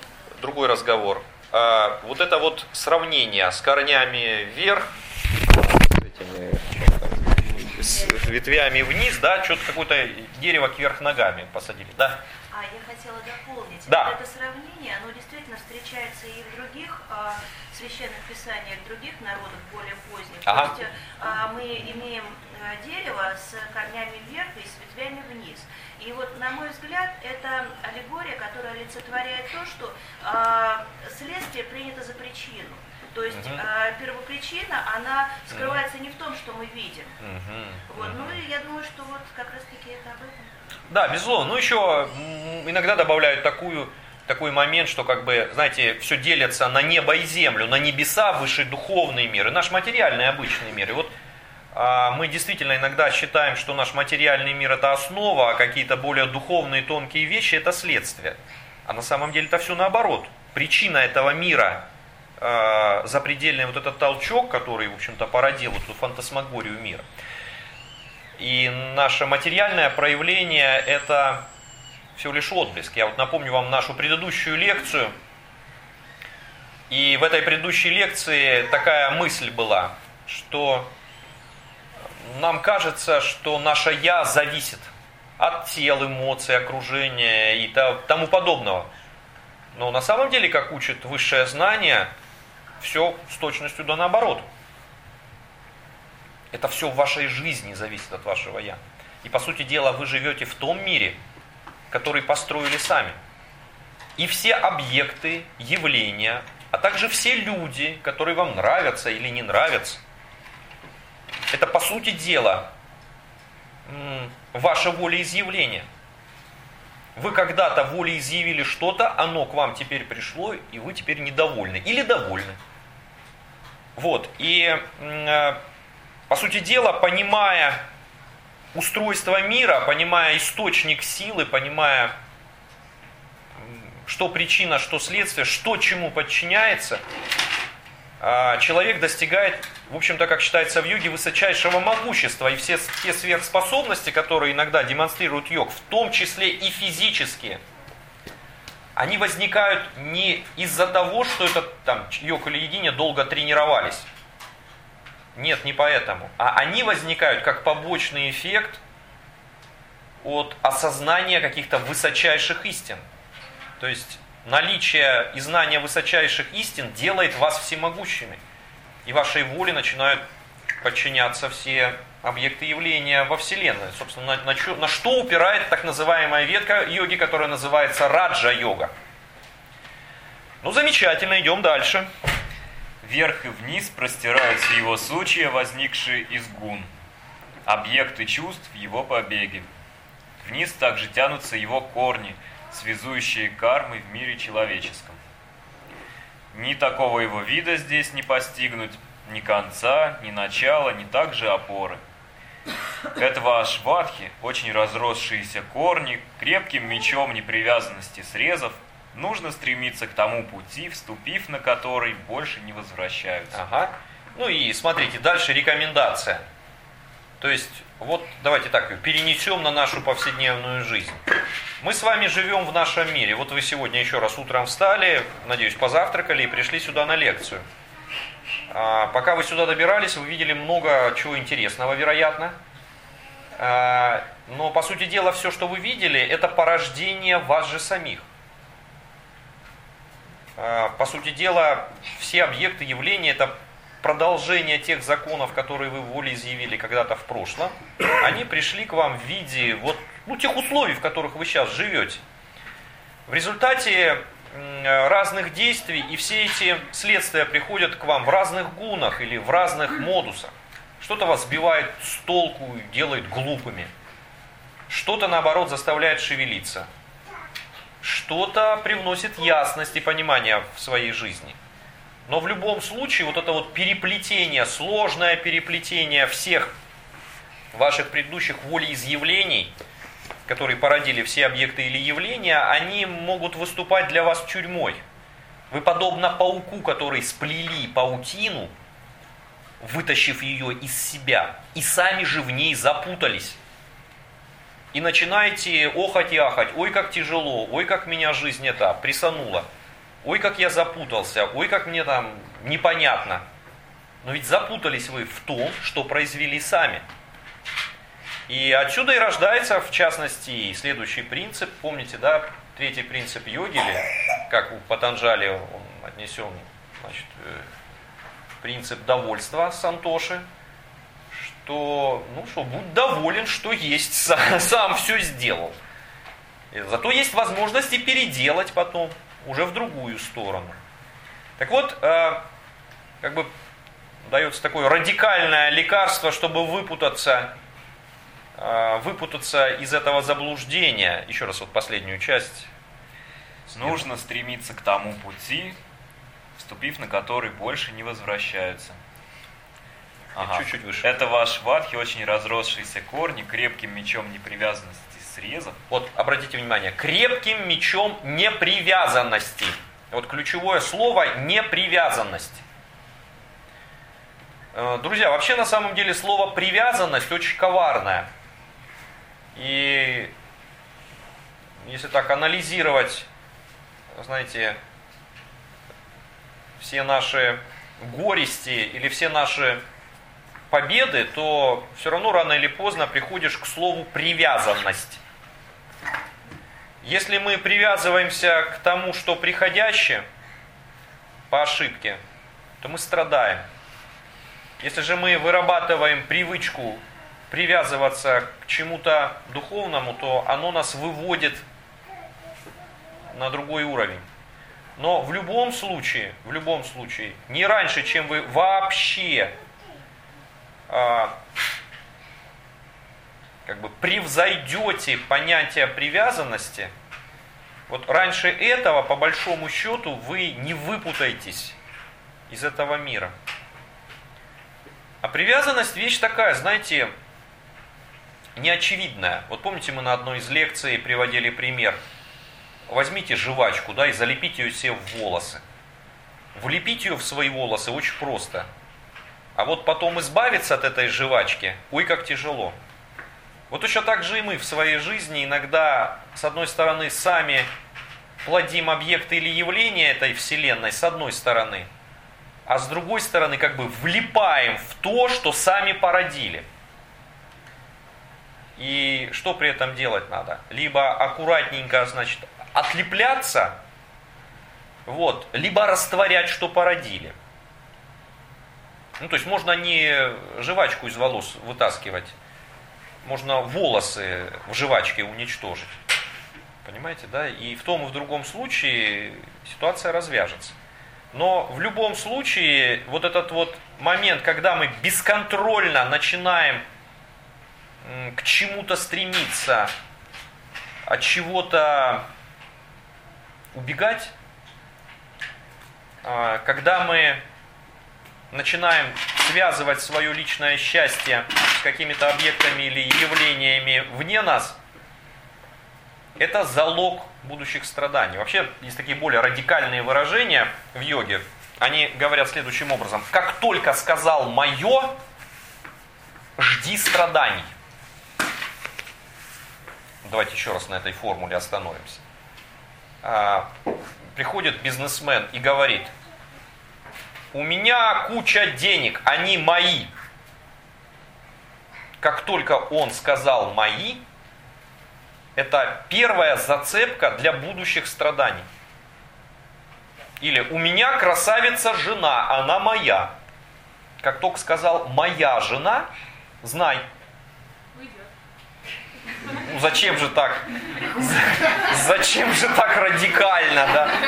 сравнение с корнями вверх, с ветвями вниз, да, что-то какое-то дерево кверх ногами посадили, да? Я хотела дополнить. Да. Это сравнение, оно действительно встречается и в других священных писаниях других народов, более поздних. Ага. То есть мы имеем дерево с корнями вверх и с ветвями вниз. И на мой взгляд, это аллегория, которая олицетворяет то, что следствие принято за причину. То есть первопричина, она скрывается не в том, что мы видим. И я думаю, что как раз-таки это об этом. Да, безусловно. Еще иногда добавляют такой момент, что, знаете, все делится на небо и землю, на небеса, высший духовный мир, и наш материальный обычный мир. И мы действительно иногда считаем, что наш материальный мир – это основа, а какие-то более духовные, тонкие вещи – это следствие. А на самом деле это все наоборот. Причина этого мира, запредельный этот толчок, который, в общем-то, породил эту фантасмагорию мира. И наше материальное проявление – это всего лишь отблеск. Я напомню вам нашу предыдущую лекцию. И в этой предыдущей лекции такая мысль была, что нам кажется, что наше «я» зависит от тел, эмоций, окружения и тому подобного. Но на самом деле, как учит высшее знание, все с точностью да наоборот. Это все в вашей жизни зависит от вашего «я». И по сути дела вы живете в том мире, который построили сами. И все объекты, явления, а также все люди, которые вам нравятся или не нравятся, это, по сути дела, ваше волеизъявление. Вы когда-то волеизъявили что-то, оно к вам теперь пришло, и вы теперь недовольны или довольны. Вот, и, по сути дела, понимая устройство мира, понимая источник силы, понимая, что причина, что следствие, что чему подчиняется, человек достигает, в общем-то, как считается в йоге, высочайшего могущества. И все те сверхспособности, которые иногда демонстрирует йог, в том числе и физические, они возникают не из-за того, что этот там, йог или йогиня долго тренировались. Нет, не поэтому. А они возникают как побочный эффект от осознания каких-то высочайших истин. То есть наличие и знание высочайших истин делает вас всемогущими. И вашей воле начинают подчиняться все объекты явления во Вселенной. Собственно, на что упирает так называемая ветка йоги, которая называется раджа-йога. Ну, замечательно, идем дальше. Вверх и вниз простираются его сучья, возникшие из гун, объекты чувств в его побеге. Вниз также тянутся его корни, связующие кармы в мире человеческом. Ни такого его вида здесь не постигнуть, ни конца, ни начала, ни также опоры. Этого ашватхи, очень разросшиеся корни, крепким мечом непривязанности срезав, нужно стремиться к тому пути, вступив на который больше не возвращаются. Ага. Ну и смотрите, дальше рекомендация. То есть, вот давайте так, перенесем на нашу повседневную жизнь. Мы с вами живем в нашем мире. Вот вы сегодня еще раз утром встали, надеюсь, позавтракали и пришли сюда на лекцию. Пока вы сюда добирались, вы видели много чего интересного, вероятно. Но, по сути дела, все, что вы видели, это порождение вас же самих. По сути дела, все объекты явления – это продолжение тех законов, которые вы волеизъявили когда-то в прошлом. Они пришли к вам в виде тех условий, в которых вы сейчас живете. В результате разных действий, и все эти следствия приходят к вам в разных гунах или в разных модусах. Что-то вас сбивает с толку и делает глупыми. Что-то, наоборот, заставляет шевелиться. Что-то привносит ясность и понимание в своей жизни. Но в любом случае, вот это вот переплетение, сложное переплетение всех ваших предыдущих волеизъявлений, которые породили все объекты или явления, они могут выступать для вас тюрьмой. Вы подобно пауку, который сплели паутину, вытащив ее из себя, и сами же в ней запутались. И начинаете охать и ахать: ой, как тяжело, ой, как меня жизнь присанула, ой, как я запутался, ой, как мне там непонятно. Но ведь запутались вы в том, что произвели сами. И отсюда и рождается, в частности, следующий принцип. Помните, да, третий принцип йоги, или как у Патанджали он отнесен, значит, принцип довольства Сантоши, что будь доволен, что есть, сам все сделал. Зато есть возможность и переделать потом, уже в другую сторону. Так вот, как бы дается такое радикальное лекарство, чтобы выпутаться из этого заблуждения. Еще раз вот последнюю часть. Нужно стремиться к тому пути, вступив на который больше не возвращаются. Чуть-чуть выше. Это ваш вадхи, очень разросшиеся корни, крепким мечом непривязанности срезов. Вот обратите внимание, крепким мечом непривязанности. Вот ключевое слово непривязанность. Друзья, вообще на самом деле слово привязанность очень коварное. И если так анализировать, знаете, все наши горести или все наши победы, то все равно рано или поздно приходишь к слову привязанность. Если мы привязываемся к тому, что приходящее, по ошибке, то мы страдаем. Если же мы вырабатываем привычку привязываться к чему-то духовному, то оно нас выводит на другой уровень. Но в любом случае, не раньше, чем вы вообще превзойдете понятие привязанности, вот раньше этого, по большому счету, вы не выпутаетесь из этого мира. А привязанность вещь такая, знаете, неочевидная. Вот помните, мы на одной из лекций приводили пример. Возьмите жвачку, да, и залепите ее себе в волосы. Влепить ее в свои волосы очень просто. А вот потом избавиться от этой жвачки, ой, как тяжело. Вот точно так же и мы в своей жизни иногда, с одной стороны, сами плодим объекты или явления этой Вселенной, с одной стороны, а с другой стороны, влипаем в то, что сами породили. И что при этом делать надо? Либо аккуратненько, отлепляться, либо растворять, что породили. То есть можно не жвачку из волос вытаскивать, можно волосы в жвачке уничтожить. Понимаете, да? И в том и в другом случае ситуация развяжется. Но в любом случае, вот этот момент, когда мы бесконтрольно начинаем к чему-то стремиться, от чего-то убегать, когда мы начинаем связывать свое личное счастье с какими-то объектами или явлениями вне нас, это залог будущих страданий. Вообще, есть такие более радикальные выражения в йоге. Они говорят следующим образом. Как только сказал «моё», жди страданий. Давайте еще раз на этой формуле остановимся. Приходит бизнесмен и говорит: у меня куча денег, они мои. Как только он сказал «мои», это первая зацепка для будущих страданий. Или у меня красавица жена, она моя. Как только сказал «моя жена», знай. Зачем же так? Зачем же так радикально,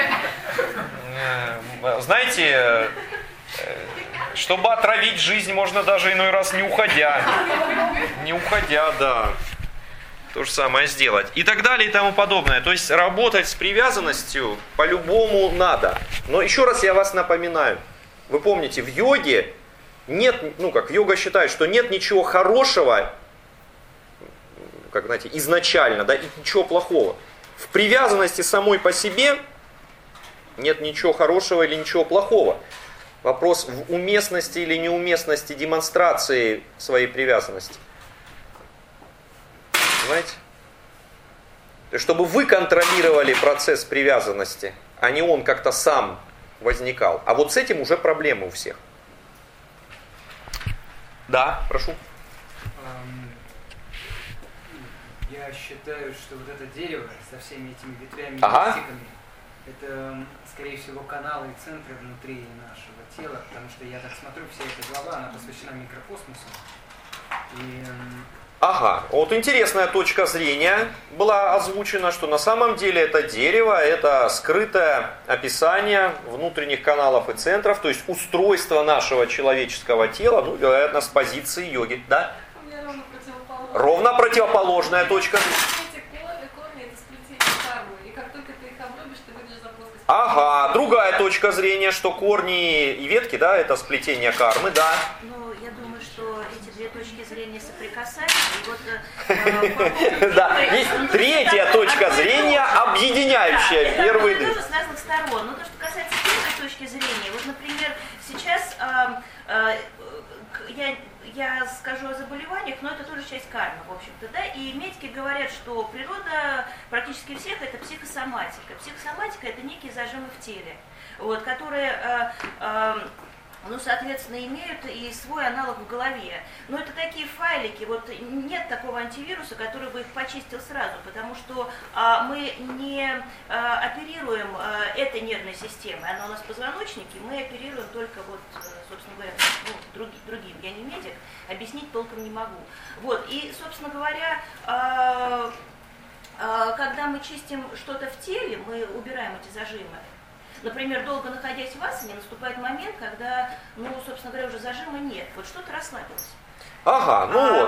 да? Знаете, чтобы отравить жизнь, можно даже иной раз не уходя. Не уходя, да. То же самое сделать. И так далее, и тому подобное. То есть работать с привязанностью по-любому надо. Но еще раз я вас напоминаю. Вы помните, в йоге нет, йога считает, что нет ничего хорошего, изначально, да, и ничего плохого. В привязанности самой по себе нет ничего хорошего или ничего плохого. Вопрос в уместности или неуместности демонстрации своей привязанности. Понимаете? То есть, чтобы вы контролировали процесс привязанности, а не он как-то сам возникал. А вот с этим уже проблемы у всех. Да, прошу. Я считаю, что вот это дерево со всеми этими ветвями и листиками, это, скорее всего, каналы и центры внутри нашего тела, потому что я так смотрю, вся эта глава, она посвящена микрокосмосу. Вот интересная точка зрения была озвучена, что на самом деле это дерево, это скрытое описание внутренних каналов и центров, то есть устройство нашего человеческого тела, вероятно, с позиции йоги, да? Ровно противоположная точка зрения. Другая точка зрения, что корни и ветки, да, это сплетение кармы, да. Я думаю, что эти две точки зрения соприкасаются. Да, есть третья точка зрения, объединяющая первые две. С разных сторон. Но то, что касается первой точки зрения, например, сейчас я скажу о заболеваниях, но это тоже часть кармы, в общем-то, да, и медики говорят, что природа практически всех это психосоматика. Психосоматика это некие зажимы в теле, которые, соответственно, имеют и свой аналог в голове. Но это такие файлики, нет такого антивируса, который бы их почистил сразу, потому что мы не оперируем этой нервной системой, она у нас в позвоночнике, мы оперируем только собственно говоря, другим. Я не медик, объяснить толком не могу. И, собственно говоря, когда мы чистим что-то в теле, мы убираем эти зажимы. Например, долго находясь в асане, наступает момент, когда, собственно говоря, уже зажима нет. Вот что-то расслабилось. Ага,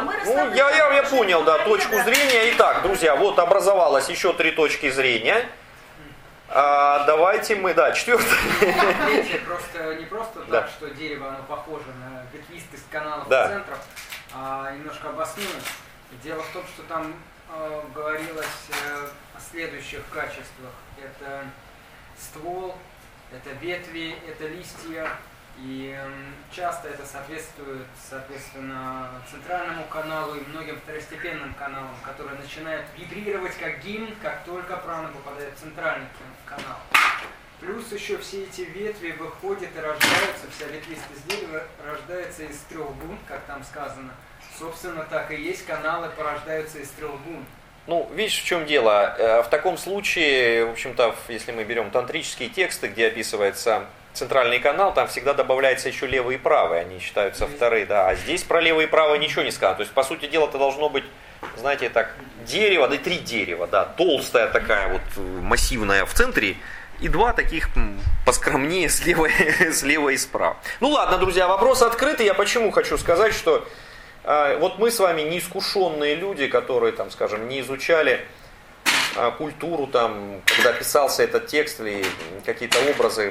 я понял, да, точку зрения. Итак, друзья, вот образовалось еще 3 точки зрения. Давайте мы, четвертое. Третье, просто не просто так, что дерево, оно похоже на ветвистость каналов и центров, а немножко обосную. Дело в том, что там говорилось о следующих качествах. Это ствол, это ветви, это листья. И часто это соответствует, соответственно, центральному каналу и многим второстепенным каналам, которые начинают вибрировать как гимн, как только прана попадает в центральный канал. Плюс еще все эти ветви выходят и рождаются, вся ветвистость дерева рождается из 3 гун, как там сказано. Собственно, так и есть, каналы порождаются из 3 гун. Видишь, в чем дело? В таком случае, в общем-то, если мы берем тантрические тексты, где описывается центральный канал, там всегда добавляется еще левый и правый, они считаются вторые, да. А здесь про левый и правый ничего не сказано. То есть, по сути дела, это должно быть, знаете, так, дерево, 3 дерева, да, толстая такая вот массивная в центре, и 2 таких поскромнее слева и справа. Ладно, друзья, вопрос открытый. Я почему хочу сказать, что вот мы с вами неискушенные люди, которые, там, скажем, не изучали культуру, там, когда писался этот текст или какие-то образы,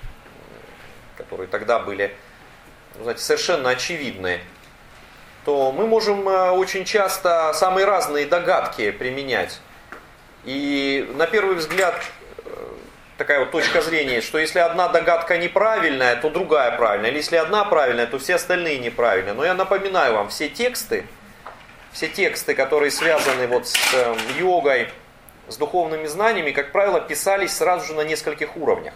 которые тогда были, знаете, совершенно очевидные, то мы можем очень часто самые разные догадки применять. И на первый взгляд такая вот точка зрения, что если одна догадка неправильная, то другая правильная. Или если одна правильная, то все остальные неправильные. Но я напоминаю вам, все тексты, которые связаны вот с йогой, с духовными знаниями, как правило, писались сразу же на нескольких уровнях.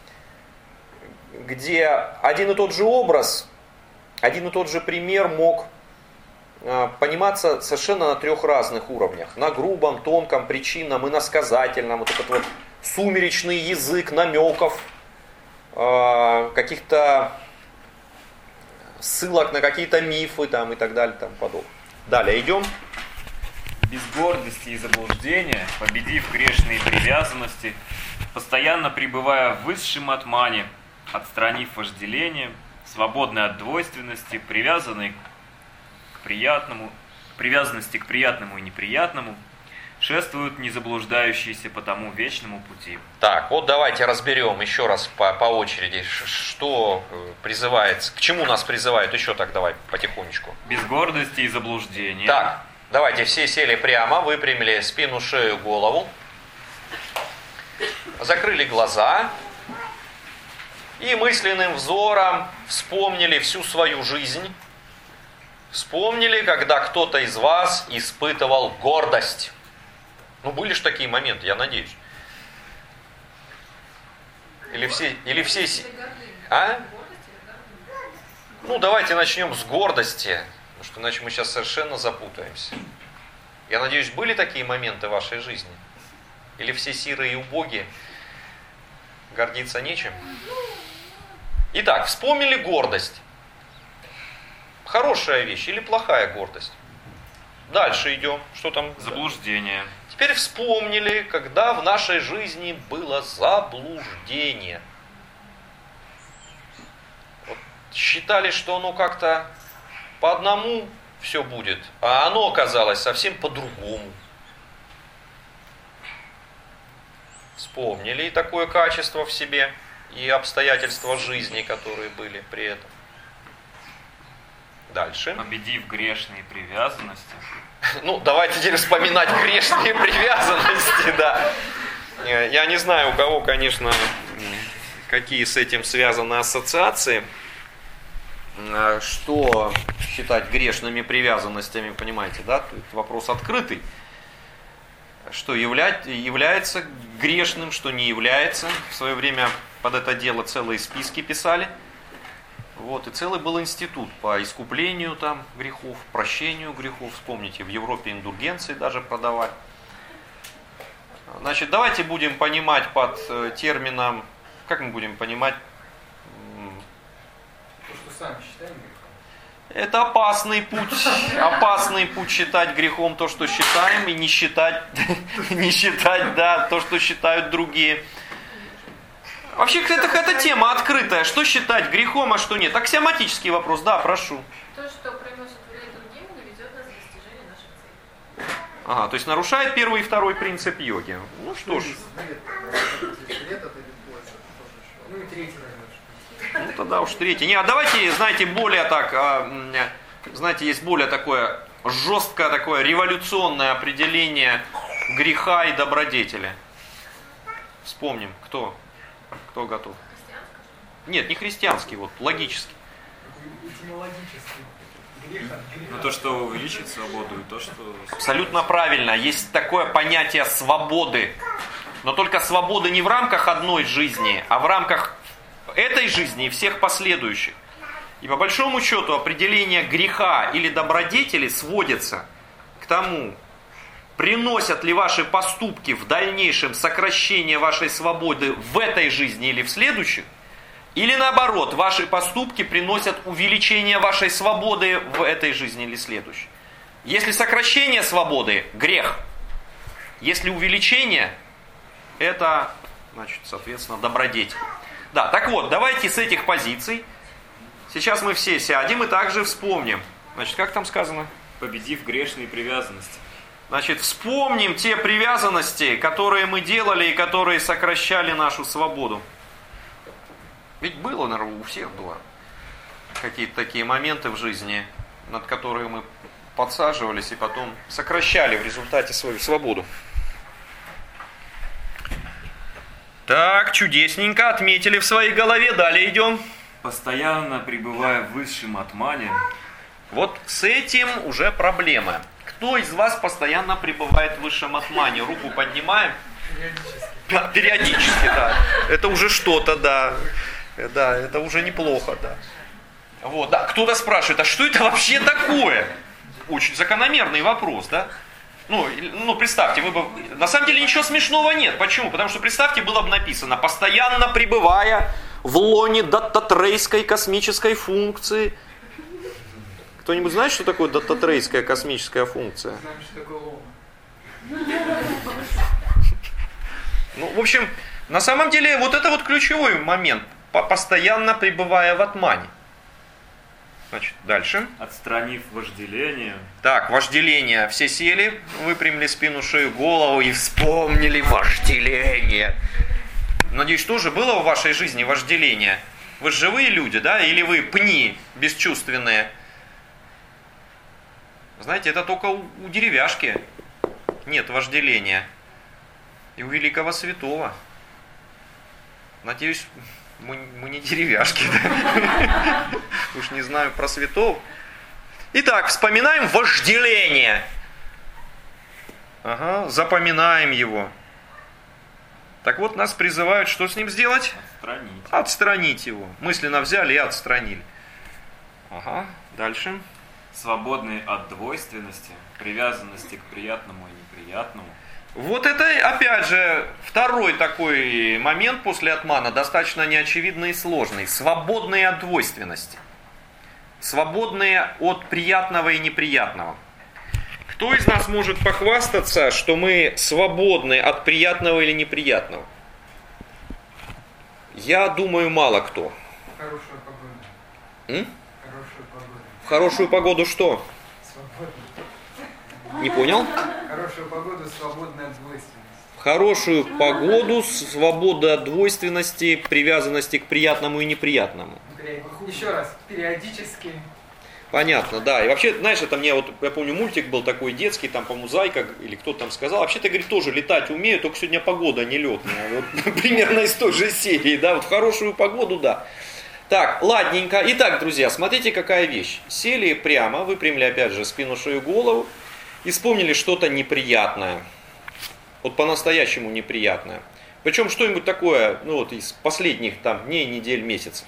Где один и тот же образ, один и тот же пример мог пониматься совершенно на 3 разных уровнях. На грубом, тонком, причинном, иносказательном. Вот этот вот сумеречный язык намеков, каких-то ссылок на какие-то мифы там, и так далее, там подобное. Далее идем. Без гордости и заблуждения, победив грешные привязанности, постоянно пребывая в высшем атмане, отстранив вожделение, свободный от двойственности, привязанный к привязанности к приятному и неприятному, шествуют незаблуждающиеся по тому вечному пути. Так, вот давайте разберем еще раз по очереди, что призывается, к чему нас призывает, еще так давай потихонечку. Без гордости и заблуждения. Так, давайте все сели прямо, выпрямили спину, шею, голову, закрыли глаза и мысленным взором вспомнили всю свою жизнь. Вспомнили, когда кто-то из вас испытывал гордость. Были же такие моменты, я надеюсь. Или все... А? Давайте начнем с гордости, потому что иначе мы сейчас совершенно запутаемся. Я надеюсь, были такие моменты в вашей жизни? Или все сирые и убогие? Гордиться нечем? Итак, вспомнили гордость. Хорошая вещь или плохая гордость? Дальше идем. Что там? Заблуждение. Теперь вспомнили, когда в нашей жизни было заблуждение. Вот считали, что оно как-то по одному все будет, а оно оказалось совсем по-другому. Вспомнили и такое качество в себе, и обстоятельства жизни, которые были при этом. Дальше. Победив грешные привязанности. Давайте теперь вспоминать грешные привязанности, да. Я не знаю, у кого, конечно, какие с этим связаны ассоциации. Что считать грешными привязанностями, понимаете, да? Тут вопрос открытый. Что является грешным, что не является. В свое время под это дело целые списки писали. И целый был институт по искуплению там грехов, прощению грехов. Вспомните, в Европе индульгенции даже продавали. Значит, давайте будем понимать под термином, как мы будем понимать? То, что сами считаем грехом. Это опасный путь. Опасный путь считать грехом то, что считаем, и не считать, да, то, что считают другие. Вообще, это тема открытая. Что считать грехом, а что нет? Аксиоматический вопрос. Да, прошу. То, что приносит вред другим, не ведет нас к достижению наших целей. Ага, то есть нарушает первый и второй принцип йоги. Ну что ж. Ну и третий, наверное. Ну тогда уж третий. Не, а давайте, знаете, более так, знаете, есть более такое жесткое, такое революционное определение греха и добродетели. Вспомним, кто готов? Нет, не христианский, вот, логический. Ну то, что увеличит свободу, и то, что... Абсолютно правильно. Есть такое понятие свободы. Но только свободы не в рамках одной жизни, а в рамках этой жизни и всех последующих. И по большому счету определение греха или добродетели сводится к тому, приносят ли ваши поступки в дальнейшем сокращение вашей свободы в этой жизни или в следующих, или наоборот, ваши поступки приносят увеличение вашей свободы в этой жизни или следующей. Если сокращение свободы – грех. Если увеличение – это, значит, соответственно, добродетель. Да, так вот, давайте с этих позиций. Сейчас мы все сядем и также вспомним. Значит, как там сказано? Победив грешные привязанности. Значит, вспомним те привязанности, которые мы делали и которые сокращали нашу свободу. Ведь было, наверное, у всех было какие-то такие моменты в жизни, над которыми мы подсаживались и потом сокращали в результате свою свободу. Так, чудесненько, отметили в своей голове, далее идем. Постоянно пребывая в высшем атмане. Вот с этим уже проблема. Кто из вас постоянно пребывает в высшем атмане? Руку поднимаем. Периодически, да. Это уже что-то, да. Да, это уже неплохо, да. Вот, да. Кто-то спрашивает, а что это вообще такое? Очень закономерный вопрос, да? Ну, представьте, вы бы... На самом деле ничего смешного нет. Почему? Потому что, представьте, было бы написано, постоянно пребывая в лоне даттатрейской космической функции. Кто-нибудь знает, что такое даттатрейская космическая функция? Знаем, что такое лоно. Ну, в общем, на самом деле, вот это вот ключевой момент. Постоянно пребывая в атмане. Значит, дальше. Отстранив вожделение. Так, вожделение. Все сели, выпрямили спину, шею, голову и вспомнили вожделение. Надеюсь, тоже было в вашей жизни вожделение? Вы живые люди, да? Или вы пни бесчувственные? Знаете, это только у деревяшки нет вожделения. И у великого святого. Надеюсь, мы не деревяшки, да? Уж не знаю про святого. Итак, вспоминаем вожделение. Ага, запоминаем его. Так вот, нас призывают, что с ним сделать? Отстранить. Отстранить его. Мысленно взяли и отстранили. Ага, дальше. Свободные от двойственности, привязанности к приятному и неприятному. Вот это, опять же, второй такой момент после атмана, достаточно неочевидный и сложный. Свободные от двойственности. Свободные от приятного и неприятного. Кто из нас может похвастаться, что мы свободны от приятного или неприятного? Я думаю, мало кто. Хорошая погода. Хорошую погоду. В хорошую погоду что? Свободно. Не понял? Хорошую погоду, свободная от двойственности. В хорошую погоду, свобода от двойственности, привязанности к приятному и неприятному. Еще раз, периодически. Понятно, да. И вообще, знаешь, это мне вот, я помню, мультик был такой детский, там, по-моему, Зайка, или кто-то там сказал, вообще-то, говорит, тоже летать умею, только сегодня погода не летная. Вот примерно из той же серии, да, вот в хорошую погоду, да. Так, ладненько. Итак, друзья, смотрите, какая вещь. Сели прямо, выпрямили, опять же, спину, шею, голову, и вспомнили что-то неприятное. Вот по-настоящему неприятное. Причем что-нибудь такое, ну вот из последних там дней, недель, месяцев.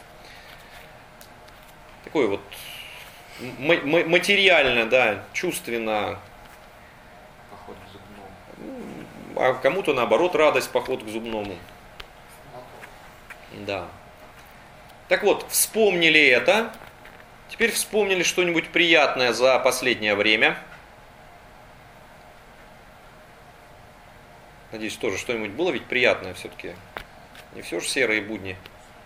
Такое вот материально, да, чувственно. Поход к зубному. А кому-то наоборот радость, поход к зубному. Да. Так вот, вспомнили это. Теперь вспомнили что-нибудь приятное за последнее время. Надеюсь, тоже что-нибудь было ведь приятное все-таки. Не все же серые будни.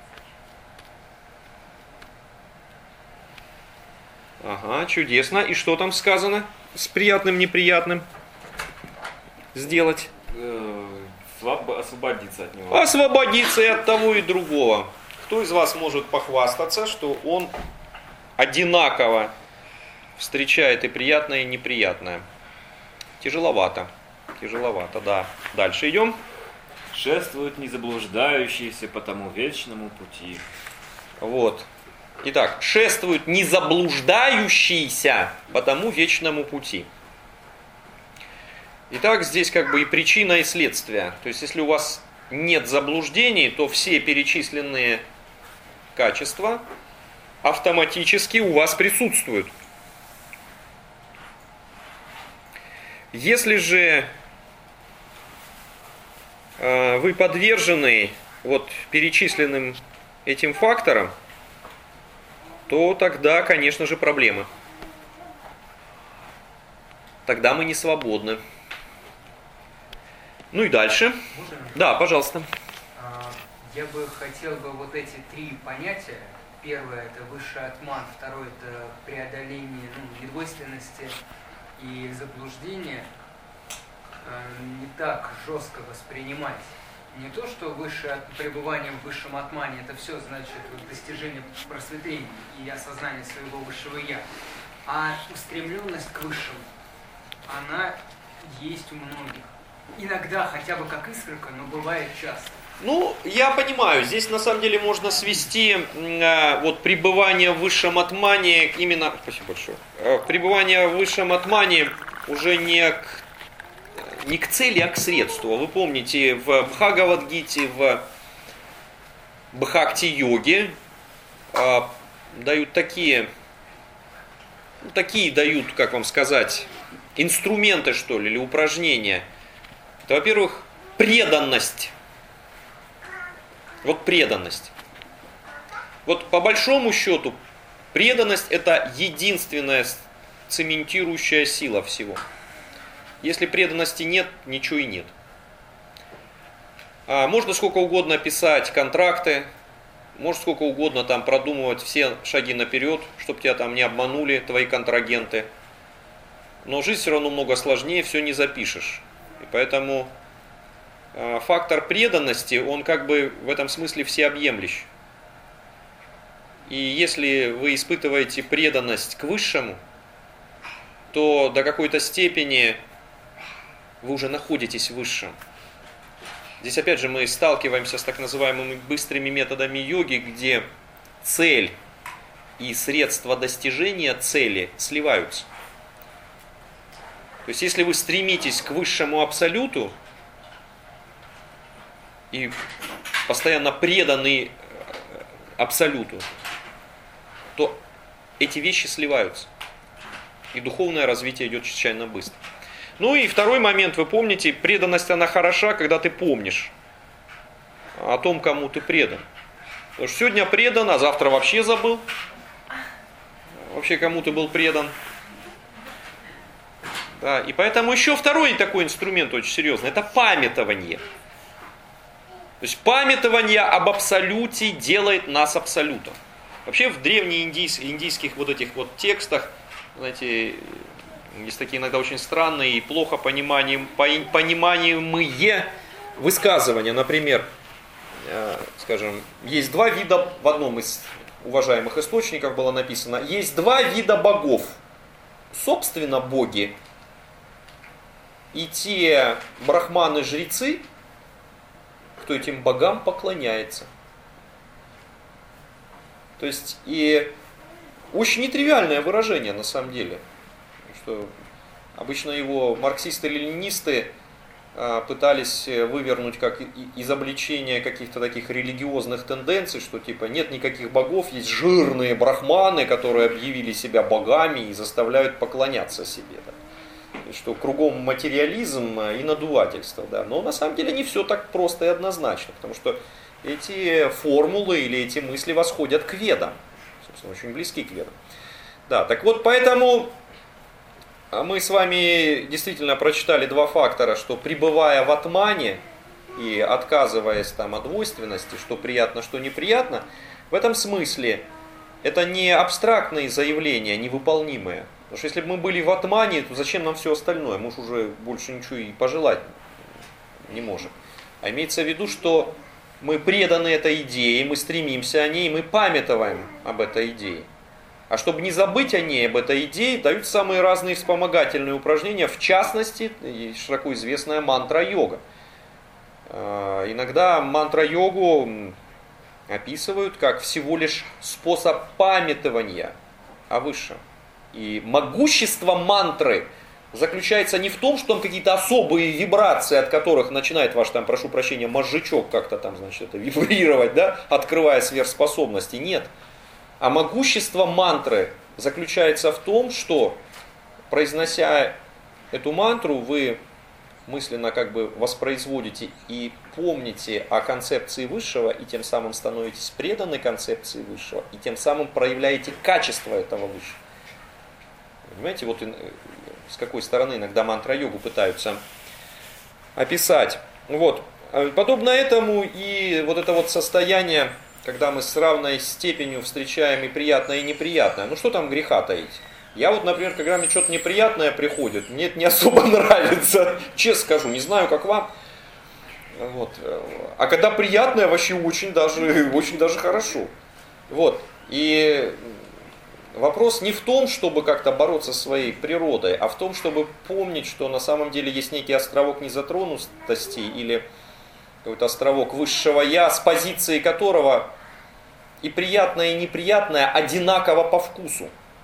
Ага, чудесно. И что там сказано с приятным, неприятным сделать? Освободиться от него. Освободиться и от того, и другого. Кто из вас может похвастаться, что он одинаково встречает и приятное, и неприятное? Тяжеловато. Тяжеловато, да. Дальше идем. Шествуют незаблуждающиеся по тому вечному пути. Вот. Итак, шествуют незаблуждающиеся по тому вечному пути. Итак, здесь как бы и причина, и следствие. То есть, если у вас нет заблуждений, то все перечисленные качества автоматически у вас присутствуют. Если же вы подвержены вот перечисленным этим факторам, то тогда, конечно же, проблемы. Тогда мы не свободны. Ну и дальше. Можно? Да, пожалуйста. Я бы хотел бы вот эти три понятия. Первое – это высший атман, второе – это преодоление недвойственности и заблуждения, не так жестко воспринимать. Не то, что пребывание в высшем атмане – это все значит достижение просветления и осознание своего высшего «я», а устремленность к высшему, она есть у многих. Иногда хотя бы как искорка, но бывает часто. Ну, я понимаю, здесь на самом деле можно свести вот пребывание в высшем атмане именно... Спасибо большое. Пребывание в высшем атмане уже не к цели, а к средству. Вы помните, в Бхагавад-гите, в Бхакти-йоге дают такие дают, как вам сказать, инструменты, что ли, или упражнения. Это, во-первых, преданность. Вот преданность. Вот по большому счету, преданность – это единственная цементирующая сила всего. Если преданности нет, ничего и нет. Можно сколько угодно писать контракты, можно сколько угодно там продумывать все шаги наперед, чтобы тебя там не обманули твои контрагенты. Но жизнь все равно много сложнее, все не запишешь. И поэтому фактор преданности, он как бы в этом смысле всеобъемлющ. И если вы испытываете преданность к высшему, то до какой-то степени вы уже находитесь в высшем. Здесь опять же мы сталкиваемся с так называемыми быстрыми методами йоги, где цель и средства достижения цели сливаются. То есть если вы стремитесь к высшему абсолюту и постоянно преданы абсолюту, то эти вещи сливаются. И духовное развитие идет чрезвычайно быстро. Ну и второй момент, вы помните, преданность, она хороша, когда ты помнишь о том, кому ты предан. Потому что сегодня предан, а завтра вообще забыл. Вообще кому ты был предан. Да, и поэтому еще второй такой инструмент очень серьезный, это памятование. То есть памятование об абсолюте делает нас абсолютом. Вообще в древнеиндийских вот этих вот текстах, знаете, есть такие иногда очень странные и плохо понимаемые высказывания. Например, скажем, есть два вида, в одном из уважаемых источников было написано, есть два вида богов. Собственно, боги и те брахманы-жрецы, кто этим богам поклоняется. То есть, и очень нетривиальное выражение на самом деле. Что обычно его марксисты-ленинисты пытались вывернуть как изобличение каких-то таких религиозных тенденций, что типа нет никаких богов, есть жирные брахманы, которые объявили себя богами и заставляют поклоняться себе. Да. Что кругом материализм и надувательство. Да. Но на самом деле не все так просто и однозначно, потому что эти формулы или эти мысли восходят к ведам. очень близки к ведам. Да, так вот, поэтому мы с вами действительно прочитали два фактора, что пребывая в атмане и отказываясь там от двойственности, что приятно, что неприятно, в этом смысле это не абстрактные заявления, невыполнимые. Потому что если бы мы были в атмане, то зачем нам все остальное? Мы уже больше ничего и пожелать не можем. А имеется в виду, что мы преданы этой идее, мы стремимся о ней, мы памятуем об этой идее. А чтобы не забыть о ней, об этой идее, дают самые разные вспомогательные упражнения, в частности, широко известная мантра-йога. Иногда мантра-йогу описывают как всего лишь способ памятования о высшем. И могущество мантры заключается не в том, что там какие-то особые вибрации, от которых начинает ваш, там, прошу прощения, мозжечок как-то там, значит, это вибрировать, да, открывая сверхспособности. Нет. А могущество мантры заключается в том, что, произнося эту мантру, вы мысленно как бы воспроизводите и помните о концепции высшего, и тем самым становитесь преданы концепции высшего, и тем самым проявляете качество этого высшего. Понимаете, вот с какой стороны иногда мантра-йогу пытаются описать. Вот. Подобно этому и вот это вот состояние, когда мы с равной степенью встречаем и приятное, и неприятное. Ну что там греха таить? Я вот, например, когда мне что-то неприятное приходит, мне это не особо нравится, честно скажу, не знаю, как вам. Вот. А когда приятное, вообще очень даже хорошо. Вот. И вопрос не в том, чтобы как-то бороться со своей природой, а в том, чтобы помнить, что на самом деле есть некий островок незатронутости или какой-то островок высшего я, с позиции которого и приятное, и неприятное одинаково по вкусу.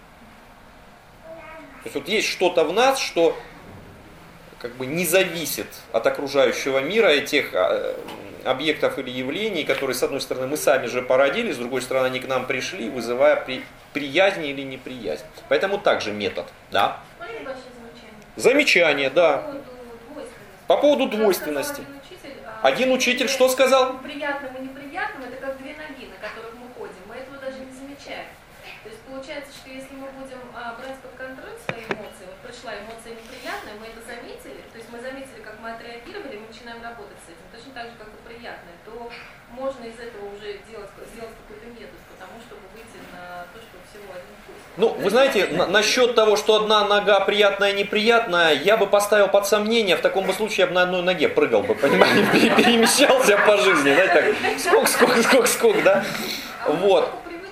То есть вот есть что-то в нас, что как бы не зависит от окружающего мира и тех объектов или явлений, которые, с одной стороны, мы сами же породили, с другой стороны, они к нам пришли, вызывая приязнь или неприязнь. Поэтому также метод, да? Замечание, да. По поводу двойственности. Один учитель что сказал? Приятным и неприятным это как две ноги, на которых мы ходим. Мы этого даже не замечаем. То есть получается, что если мы будем брать под контроль свои эмоции, вот пришла эмоция неприятная, мы это заметили, то есть мы заметили, как мы отреагировали, мы начинаем работать с этим, точно так же, как и приятное, то можно из этого уже сделать какой-то метод, потому чтобы выйти на то, что всего один вкус. Ну, вы знаете, насчет того, что одна нога приятная и неприятная, я бы поставил под сомнение, в таком бы случае я бы на одной ноге прыгал бы, понимаете, перемещался по жизни, знаете, так, скок, да, вот.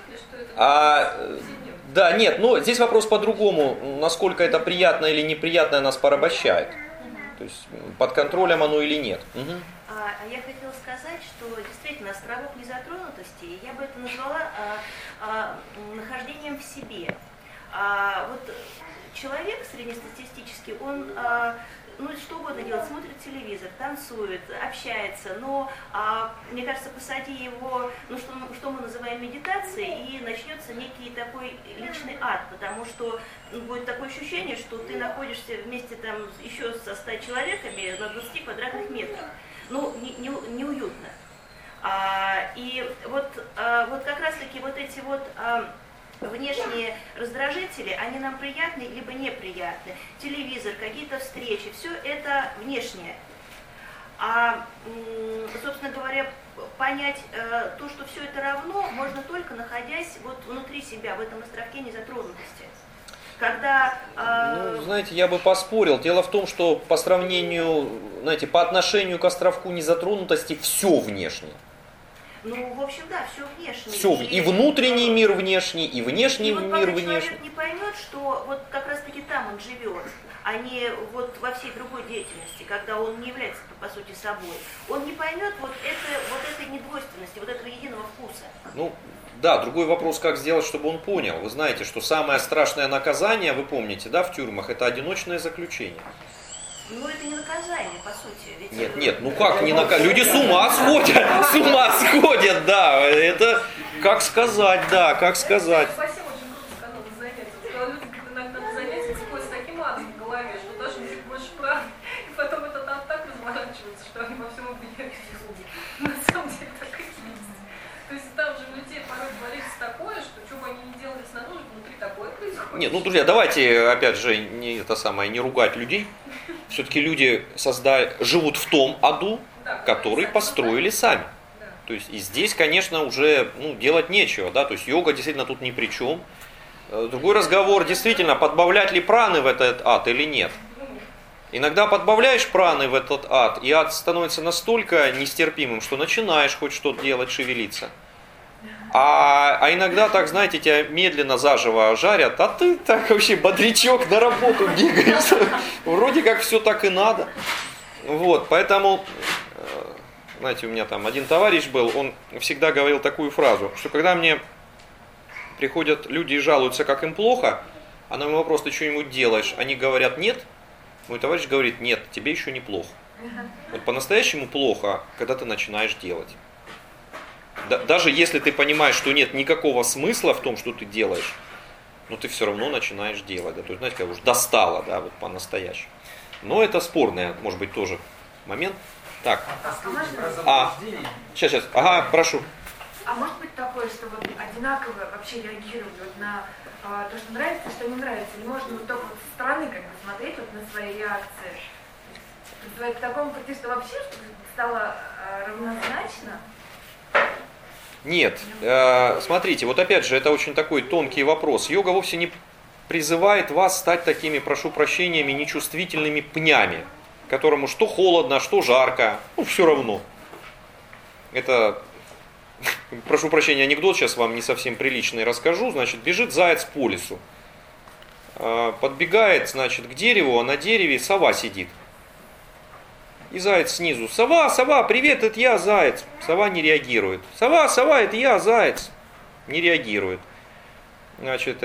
Да, нет, но здесь вопрос по-другому, насколько это приятное или неприятное нас порабощает, то есть под контролем оно или нет. Угу. Я хотела сказать, что действительно островок незатронутости, я бы это назвала нахождением в себе. Вот человек среднестатистический, он что угодно делает, смотрит телевизор, танцует, общается, но, мне кажется, посади его, что мы называем медитацией, и начнется некий такой личный ад, потому что будет такое ощущение, что ты находишься вместе там еще со 100 человеками на 20 квадратных метрах. Неуютно. И вот как раз-таки вот эти вот внешние раздражители, они нам приятны либо неприятны. Телевизор, какие-то встречи, все это внешнее. Собственно говоря, понять то, что все это равно, можно только находясь вот внутри себя, в этом островке незатронутости. Когда... знаете, я бы поспорил. Дело в том, что по сравнению, знаете, по отношению к островку незатронутости все внешнее. В общем, да, все внешнее. Все, и внутренний мир внешний, и внешний мир внешний. Человек не поймет, что вот как раз-таки там он живет, а не вот во всей другой деятельности, когда он не является, по сути, собой. Он не поймет вот этой недвойственности, вот этого единого вкуса. Да, другой вопрос, как сделать, чтобы он понял. Вы знаете, что самое страшное наказание, вы помните, да, в тюрьмах, это одиночное заключение. Это не наказание, по сути. Ведь нет, как не наказание? Люди с ума сходят, да. Это, как сказать, да, как сказать. Спасибо, очень круто сказал на занятии. Сказал, люди иногда на занятиях сходят с таким адом в голове, что даже больше прав. И потом это так разворачивается, что они во всем обвиняют Богу. На самом деле так и есть. То есть там же у людей порой творится такое, что бы они ни Нет, ну, друзья, давайте, опять же, не ругать людей. Все-таки люди живут в том аду, который построили сами. То есть и здесь, конечно, уже делать нечего, да, то есть йога действительно тут ни при чем. Другой разговор, действительно, подбавлять ли праны в этот ад или нет. Иногда подбавляешь праны в этот ад, и ад становится настолько нестерпимым, что начинаешь хоть что-то делать, шевелиться. А иногда, так, знаете, тебя медленно заживо жарят, а ты так вообще бодрячок на работу бегаешь. Вроде как все так и надо. Вот, поэтому, знаете, у меня там один товарищ был, он всегда говорил такую фразу, что когда мне приходят люди и жалуются, как им плохо, а на мой вопрос, ты что-нибудь делаешь, они говорят нет, мой товарищ говорит, нет, тебе еще не плохо. Вот по-настоящему плохо, когда ты начинаешь делать. Даже если ты понимаешь, что нет никакого смысла в том, что ты делаешь, но ты все равно начинаешь делать. Да? То есть, знаете, как уж достало, да, вот по-настоящему. Но это спорный, может быть, тоже момент. Так. Сейчас. Ага, прошу. А может быть такое, что вот одинаково вообще реагировать вот на то, что нравится, что не нравится? Или можно вот только вот со стороны как бы смотреть вот на свои реакции? К такому прийти, что вообще стало равнозначно? Нет, смотрите, вот опять же, это очень такой тонкий вопрос. Йога вовсе не призывает вас стать такими, прошу прощения, нечувствительными пнями, которому что холодно, что жарко, все равно. Это, прошу прощения, анекдот сейчас вам не совсем приличный расскажу. Значит, бежит заяц по лесу, подбегает, значит, к дереву, а на дереве сова сидит. И заяц снизу. Сова, привет, это я, заяц. Сова не реагирует. Сова, это я, заяц. Не реагирует. Значит,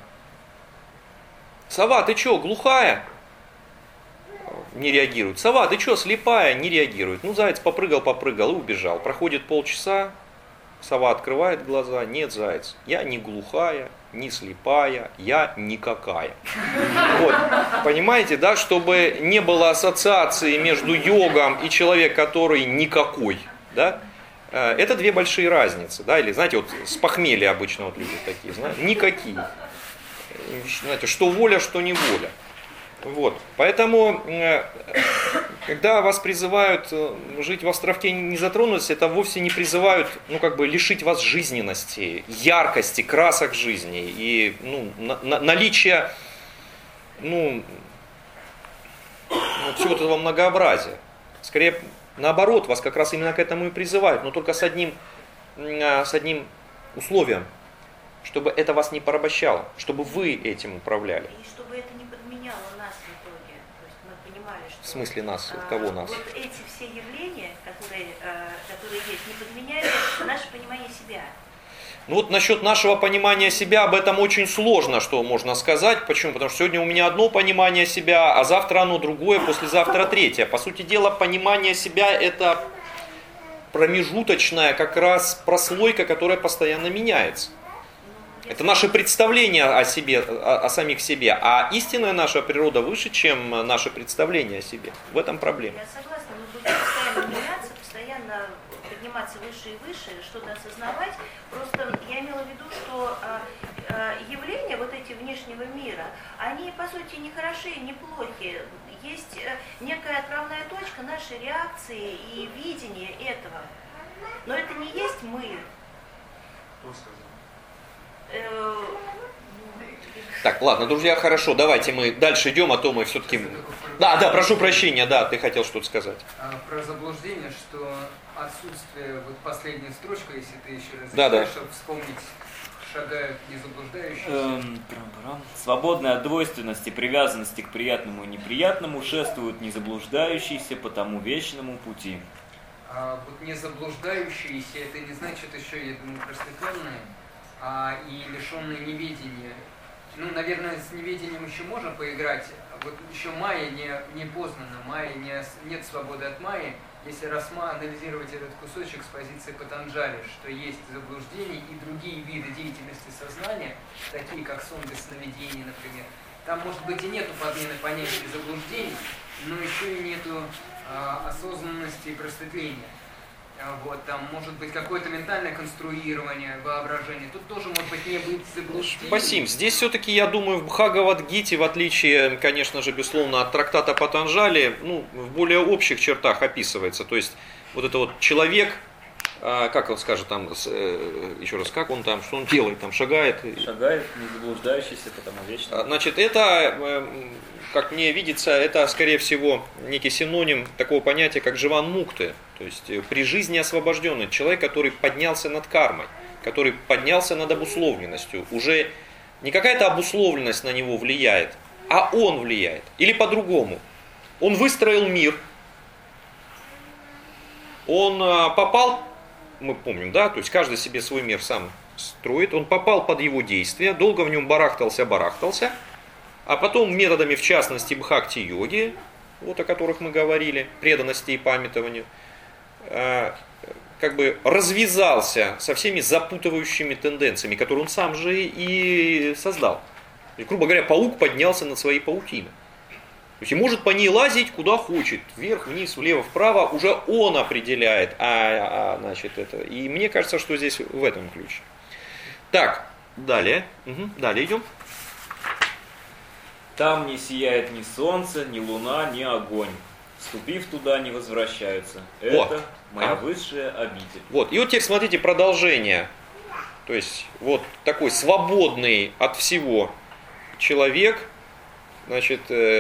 сова, ты что, глухая? Не реагирует. Сова, ты что, слепая? Не реагирует. Ну, заяц попрыгал и убежал. Проходит полчаса, сова открывает глаза. Нет, заяц, я не глухая, не слепая, я никакая. Вот. Понимаете, да, чтобы не было ассоциации между йогом и человек, который никакой, да, это две большие разницы, да, или, знаете, вот с похмелья обычно вот люди такие, знаете, никакие. Знаете, что воля, что не воля. Вот. Поэтому, когда вас призывают жить в островке незатронутости, это вовсе не призывают, лишить вас жизненности, яркости, красок жизни и наличия всего этого многообразия. Скорее, наоборот, вас как раз именно к этому и призывают, но только с одним условием, чтобы это вас не порабощало, чтобы вы этим управляли. И чтобы это не подменяло нас в итоге. То есть мы понимали, что... В смысле нас? Кого нас? Вот эти все явления, которые есть, не подменяли наше понимание себя. Ну вот насчет нашего понимания себя, об этом очень сложно, что можно сказать. Почему? Потому что сегодня у меня одно понимание себя, а завтра оно другое, послезавтра третье. По сути дела, понимание себя это промежуточная как раз прослойка, которая постоянно меняется. Это наше представление о себе, о самих себе. А истинная наша природа выше, чем наше представление о себе. В этом проблема. Я согласна, мы будем постоянно меняться, постоянно подниматься выше и выше, что-то осознавать. Просто я имела в виду, что явления вот эти внешнего мира, они по сути не хороши, не плохи. Есть некая отправная точка нашей реакции и видения этого. Но это не есть мы. Так, ладно, друзья, хорошо, давайте мы дальше идем, а то мы все-таки... Да, прошу прощения, да, ты хотел что-то сказать. Про заблуждение, что отсутствие, вот последняя строчка, если ты еще раз да. чтобы вспомнить, шагают незаблуждающиеся. Свободные от двойственности, привязанности к приятному и неприятному, шествуют незаблуждающиеся по тому вечному пути. Вот незаблуждающиеся, это не значит еще, я думаю, просветленные, и лишенные неведения. Ну, наверное, с неведением еще можно поиграть. Вот еще майя не познана, нет свободы от майи. Если анализировать этот кусочек с позиции Патанджали, что есть заблуждение и другие виды деятельности сознания, такие как сон без сновидений, например, там, может быть, и нету подмены понятия заблуждений, но еще и нету осознанности и просветления. вот, там может быть какое-то ментальное конструирование, воображение. Тут тоже может быть не быть заблуждением. Спасибо. Здесь все-таки, я думаю, в Бхагавад-гите, в отличие, конечно же, безусловно, от трактата Патанджали, в более общих чертах описывается. То есть, вот это вот человек, как он скажет там, еще раз, как он там, что он делает, там шагает. Шагает, не заблуждающийся, потому вечно. Значит, это, как мне видится, это, скорее всего, некий синоним такого понятия, как Дживан Мукты. То есть, при жизни освобожденный человек, который поднялся над кармой, который поднялся над обусловленностью. Уже не какая-то обусловленность на него влияет, а он влияет. Или по-другому. Он выстроил мир, он попал, мы помним, да, то есть каждый себе свой мир сам строит, он попал под его действие, долго в нем барахтался, а потом методами, в частности, бхакти-йоги, вот о которых мы говорили, преданности и памятованию, как бы развязался со всеми запутывающими тенденциями, которые он сам же и создал. И, грубо говоря, паук поднялся над своей паутиной. То есть и может по ней лазить куда хочет, вверх, вниз, влево, вправо, уже он определяет, значит, это. И мне кажется, что здесь в этом ключе. Так, далее, далее идем. Там не сияет ни солнце, ни луна, ни огонь. Вступив туда, не возвращаются. Это моя высшая обитель. Вот, и вот теперь смотрите продолжение. То есть вот такой свободный от всего человек, значит,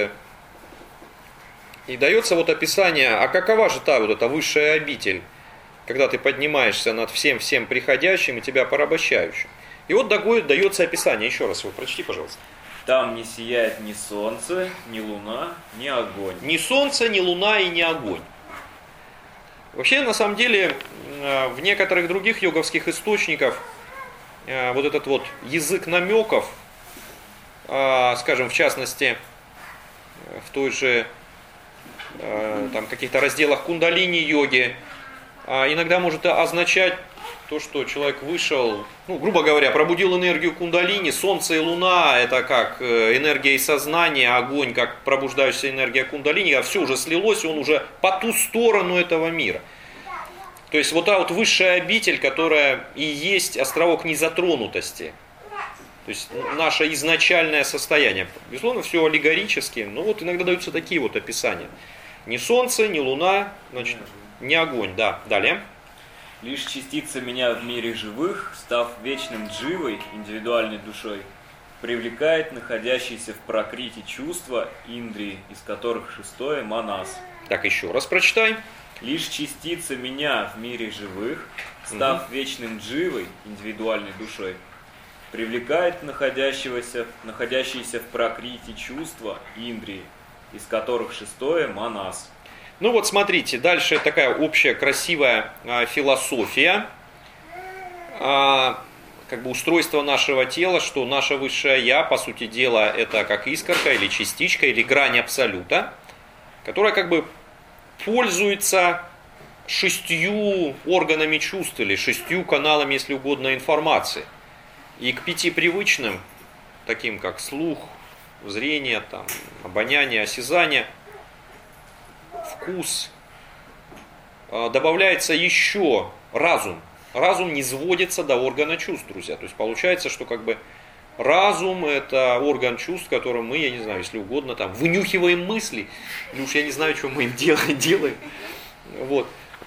и дается вот описание, а какова же та вот эта высшая обитель, когда ты поднимаешься над всем приходящим и тебя порабощающим. И вот дается описание, еще раз его прочти, пожалуйста. Там не сияет ни солнце, ни луна, ни огонь. Ни солнце, ни луна и ни огонь. Вообще, на самом деле, в некоторых других йоговских источниках вот этот вот язык намеков, скажем, в частности, в той же там каких-то разделах кундалини-йоги, иногда может означать то, что человек вышел, грубо говоря, пробудил энергию кундалини, солнце и луна, это как энергия и сознание, огонь, как пробуждающаяся энергия кундалини, а все уже слилось, он уже по ту сторону этого мира. То есть вот та вот высшая обитель, которая и есть островок незатронутости. То есть наше изначальное состояние. Безусловно, все аллегорически, но вот иногда даются такие вот описания. Ни солнце, ни луна, значит, ни огонь. Да, далее. Лишь частица меня в мире живых, став вечным дживой, индивидуальной душой, привлекает находящиеся в пракрите чувства, индрии, из которых шестое манас. Так, еще раз прочитай. Лишь частица меня в мире живых, став вечным дживой, индивидуальной душой, привлекает находящиеся в пракрите чувства, индрии, из которых шестое манас. Ну вот смотрите, дальше такая общая красивая философия, как бы устройство нашего тела, что наше высшее я, по сути дела, это как искорка или частичка, или грань абсолюта, которая как бы пользуется 6 органами чувств или 6 каналами, если угодно, информации. И к 5 привычным, таким как слух, зрение, там, обоняние, осязание, вкус, добавляется еще разум. Разум не сводится до органа чувств, друзья. То есть получается, что как бы разум – это орган чувств, которым мы, я не знаю, если угодно, там, вынюхиваем мысли. Или уж я не знаю, что мы им делаем. Вот.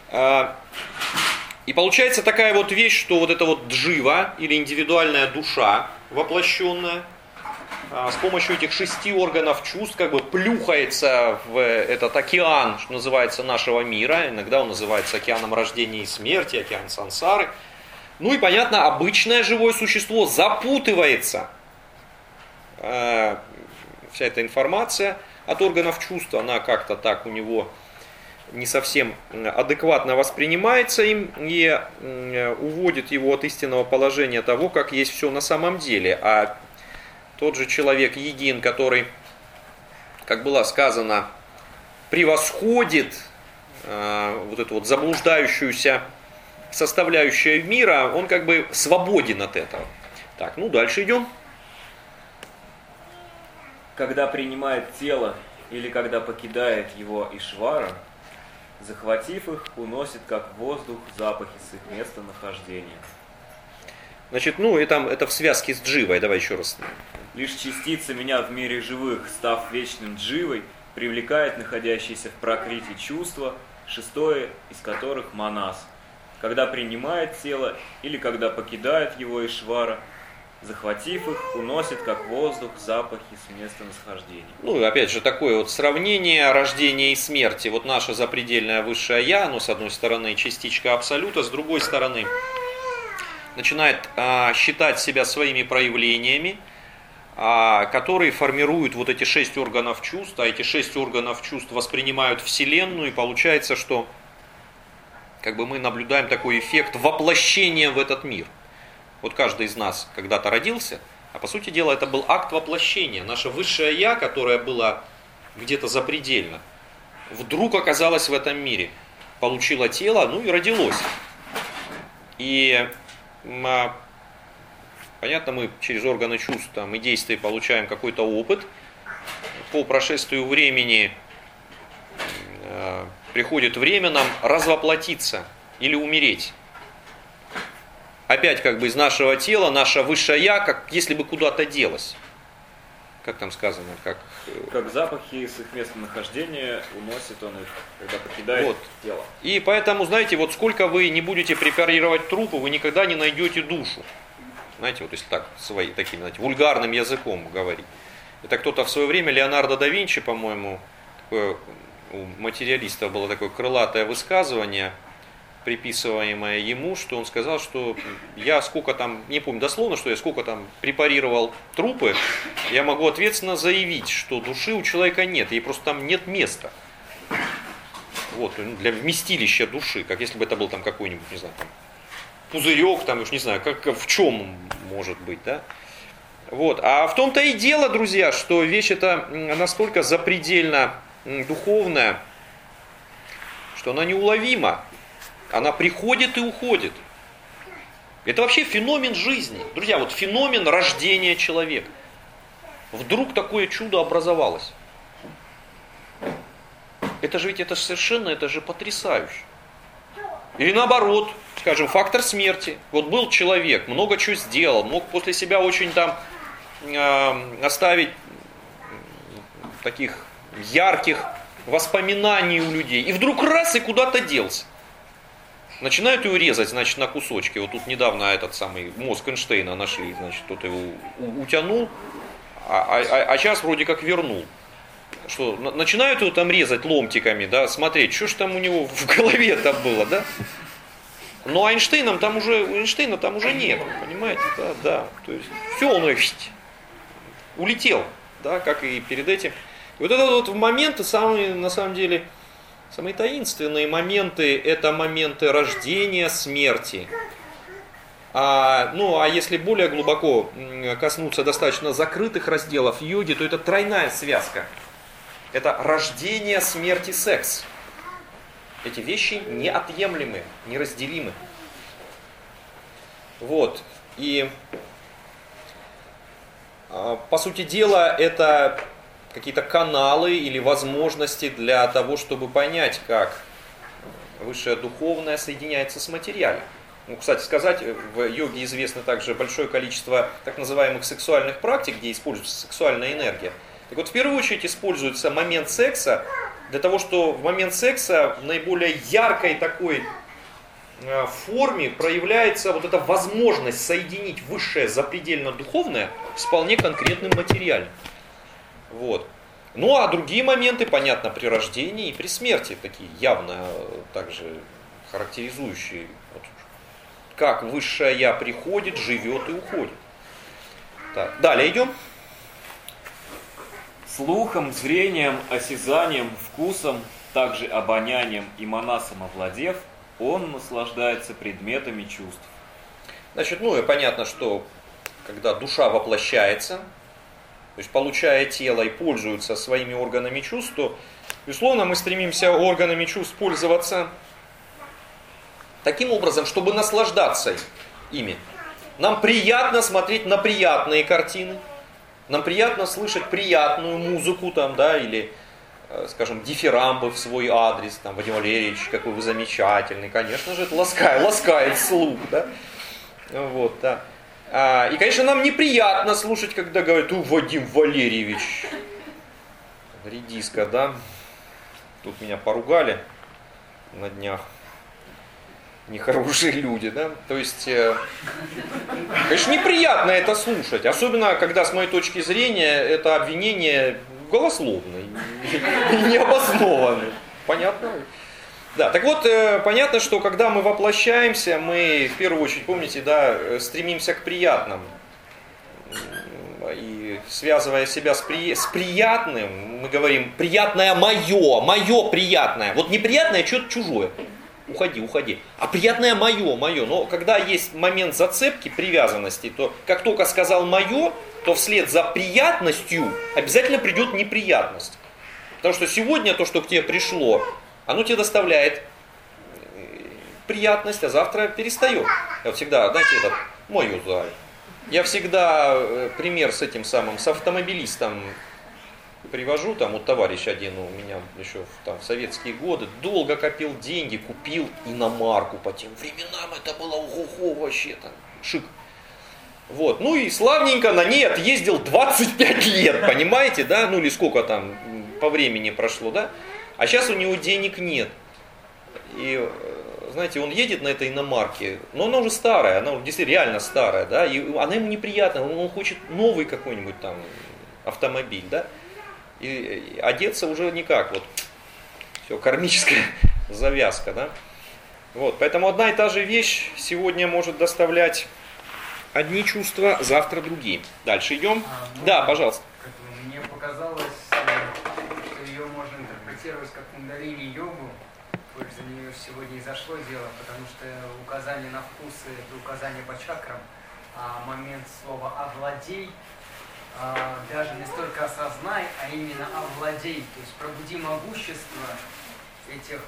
И получается такая вот вещь, что вот эта вот джива, или индивидуальная душа, воплощенная, с помощью этих 6 органов чувств как бы плюхается в этот океан, что называется, нашего мира. Иногда он называется океаном рождения и смерти, океан сансары. Ну и, понятно, обычное живое существо запутывается. Вся эта информация от органов чувств, она как-то так у него не совсем адекватно воспринимается им и уводит его от истинного положения того, как есть все на самом деле. А тот же человек Егин, который, как было сказано, превосходит вот эту вот заблуждающуюся составляющую мира, он как бы свободен от этого. Так, ну дальше идем. Когда принимает тело или когда покидает его Ишвара, захватив их, уносит как воздух запахи с их местонахождения. Значит, ну, это в связке с дживой, давай еще раз. Лишь частица меня в мире живых, став вечным дживой, привлекает находящиеся в пракрити чувства, шестое из которых манас, когда принимает тело или когда покидает его Ишвара, захватив их, уносит как воздух запахи с местонахождения. Ну, опять же, такое вот сравнение рождения и смерти. Вот наше запредельное высшее Я, оно с одной стороны частичка абсолюта, с другой стороны начинает считать себя своими проявлениями, которые формируют вот эти 6 органов чувств, а эти 6 органов чувств воспринимают Вселенную, и получается, что как бы мы наблюдаем такой эффект воплощения в этот мир. Вот каждый из нас когда-то родился, а по сути дела это был акт воплощения. Наше высшее Я, которое было где-то запредельно, вдруг оказалось в этом мире, получило тело, ну и родилось. И понятно, мы через органы чувств там, и действий получаем какой-то опыт. По прошествию времени приходит время нам развоплотиться или умереть. Опять как бы из нашего тела наше высшее Я, как если бы куда-то делось. Как там сказано? Как запахи с их местонахождения уносит он их, когда покидает тело. И поэтому, знаете, вот сколько вы не будете препарировать трупы, вы никогда не найдете душу. Знаете, вот если так, таким, знаете, вульгарным языком говорить. Это кто-то в свое время, Леонардо да Винчи, по-моему, такое, у материалистов было такое крылатое высказывание, приписываемое ему, что он сказал, что я сколько там, не помню дословно, что я сколько там препарировал трупы, я могу ответственно заявить, что души у человека нет, ей просто там нет места. Вот, для вместилища души, как если бы это был там какой-нибудь, не знаю, там, пузырек, там, уж не знаю, как в чем может быть, да? Вот. А в том-то и дело, друзья, что вещь эта настолько запредельно духовная, что она неуловима. Она приходит и уходит. Это вообще феномен жизни. Друзья, вот феномен рождения человека. Вдруг такое чудо образовалось. Это же ведь это же потрясающе. Или наоборот, скажем, фактор смерти. Вот был человек, много чего сделал, мог после себя очень там оставить таких ярких воспоминаний у людей. И вдруг раз и куда-то делся. Начинают его резать, значит, на кусочки. Вот тут недавно этот самый мозг Эйнштейна нашли, значит, кто-то его утянул, а сейчас вроде как вернул. Что, начинают его там резать ломтиками, да, смотреть, что ж там у него в голове-то было, да? Но Эйнштейна там уже нет, понимаете, да. То есть все, он улетел, да, как и перед этим. И вот это вот моменты самые, на самом деле, самые таинственные моменты, это моменты рождения, смерти. А если более глубоко коснуться достаточно закрытых разделов йоги, то это тройная связка. Это рождение, смерть и секс. Эти вещи неотъемлемы, неразделимы. Вот. И по сути дела это какие-то каналы или возможности для того, чтобы понять, как высшее духовное соединяется с материальным. Ну, кстати сказать, в йоге известно также большое количество так называемых сексуальных практик, где используется сексуальная энергия. Так вот, в первую очередь используется момент секса для того, что в момент секса в наиболее яркой такой форме проявляется вот эта возможность соединить высшее запредельно духовное с вполне конкретным материальным. Вот. Ну а другие моменты, понятно, при рождении и при смерти, такие явно также характеризующие, вот, как высшее Я приходит, живет и уходит. Так, далее идем. Слухом, зрением, осязанием, вкусом, также обонянием и манасом овладев, он наслаждается предметами чувств. Значит, и понятно, что когда душа воплощается, то есть получая тело и пользуется своими органами чувств, то, безусловно, мы стремимся органами чувств пользоваться таким образом, чтобы наслаждаться ими. Нам приятно смотреть на приятные картины, нам приятно слышать приятную музыку, там, да, или скажем, дифирамбы в свой адрес, там, Вадим Валерьевич, какой вы замечательный, конечно же, это ласкает слух, да, вот, да. И, конечно, нам неприятно слушать, когда говорят: Вадим Валерьевич, редиска, да, тут меня поругали на днях, нехорошие люди, да, то есть, конечно, неприятно это слушать, особенно, когда, с моей точки зрения, это обвинение голословное, необоснованное, понятно? Да, так вот, понятно, что когда мы воплощаемся, мы, в первую очередь, помните, да, стремимся к приятному, и связывая себя с приятным, мы говорим: приятное мое приятное, вот неприятное что-то чужое. Уходи. А приятное мое. Но когда есть момент зацепки, привязанности, то как только сказал мое, то вслед за приятностью обязательно придет неприятность. Потому что сегодня то, что к тебе пришло, оно тебе доставляет приятность, а завтра перестает. Я вот всегда, знаете, этот мою знаю. Я всегда пример с этим самым, с автомобилистом привожу, там вот товарищ один у меня еще в советские годы долго копил деньги, купил иномарку, по тем временам это было ого-го вообще там, шик. Вот, ну и славненько на ней отъездил 25 лет, понимаете, да, ну или сколько там по времени прошло, да, а сейчас у него денег нет. И, знаете, он едет на этой иномарке, но она уже старая, она уже действительно реально старая, да, и она ему неприятна, он хочет новый какой-нибудь там автомобиль, да. И одеться уже никак, вот, все, кармическая завязка, да. Вот, поэтому одна и та же вещь сегодня может доставлять одни чувства, завтра другие. Дальше идем. Да, пожалуйста. Мне показалось, что ее можно интерпретировать как кундалини-йогу, коль за нее сегодня и зашло дело, потому что указание на вкусы – это указание по чакрам, а момент слова «овладей» даже не столько осознай, а именно овладей, то есть пробуди могущество этих